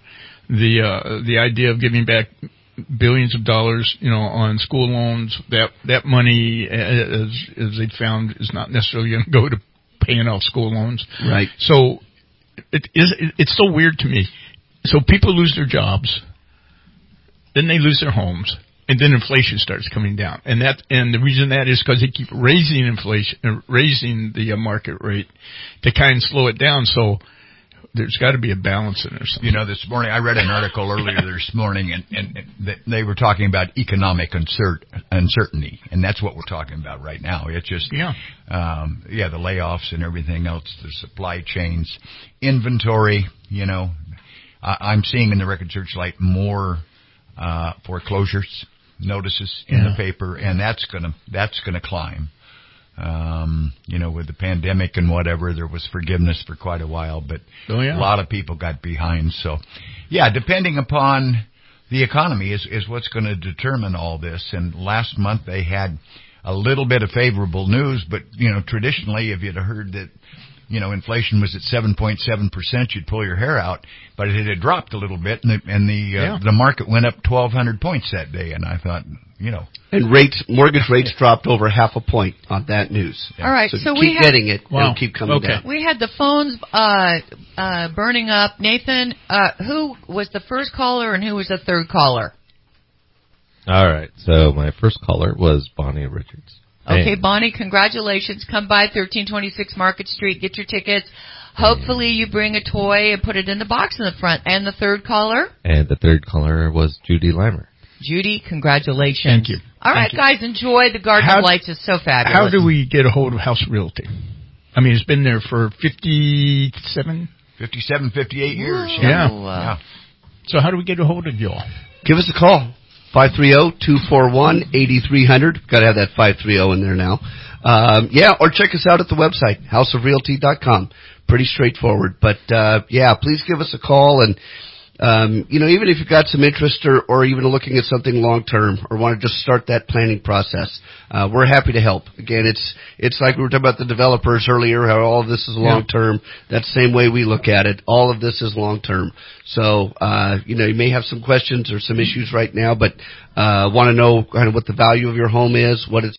The idea of giving back billions of dollars, on school loans, that money, as they found, is not necessarily going to go to paying off school loans. Right. So it's so weird to me. So people lose their jobs, then they lose their homes, and then inflation starts coming down. And the reason that is because they keep raising inflation, raising the market rate to kind of slow it down. So there's got to be a balance in there. Something. This morning I read an article earlier this morning, and they were talking about economic uncertainty, and that's what we're talking about right now. It's just the layoffs and everything else, the supply chains, inventory. I'm seeing in the Record Searchlight more foreclosures notices in the paper, and that's gonna climb. With the pandemic and whatever, there was forgiveness for quite a while, but a lot of people got behind. So, depending upon the economy is what's going to determine all this. And last month they had a little bit of favorable news, but, traditionally, if you'd heard that, inflation was at 7.7%, you'd pull your hair out, but it had dropped a little bit, and the market went up 1,200 points that day, and I thought, And mortgage rates dropped over half a point on that news. All right, so keep getting it. It'll keep coming down. We had the phones burning up. Nathan, who was the first caller and who was the third caller? All right, so my first caller was Bonnie Richards. Okay, Bonnie, congratulations. Come by 1326 Market Street. Get your tickets. Hopefully you bring a toy and put it in the box in the front. And the third caller? And the third caller was Judy Limer. Judy, congratulations. Thank you. All right, guys, enjoy. The Garden of Lights is so fabulous. How do we get a hold of House Realty? I mean, it's been there for 57, 58 years. Yeah. So how do we get a hold of you all? Give us a call. 530-241-8300. Got to have that 530 in there now. Or check us out at the website, houseofrealty.com. Pretty straightforward. But, please give us a call. And, even if you've got some interest or even looking at something long-term or want to just start that planning process, we're happy to help. Again, it's like we were talking about the developers earlier, how all of this is long-term. That's the same way we look at it. All of this is long-term. So, you may have some questions or some issues right now, but want to know kind of what the value of your home is, what it's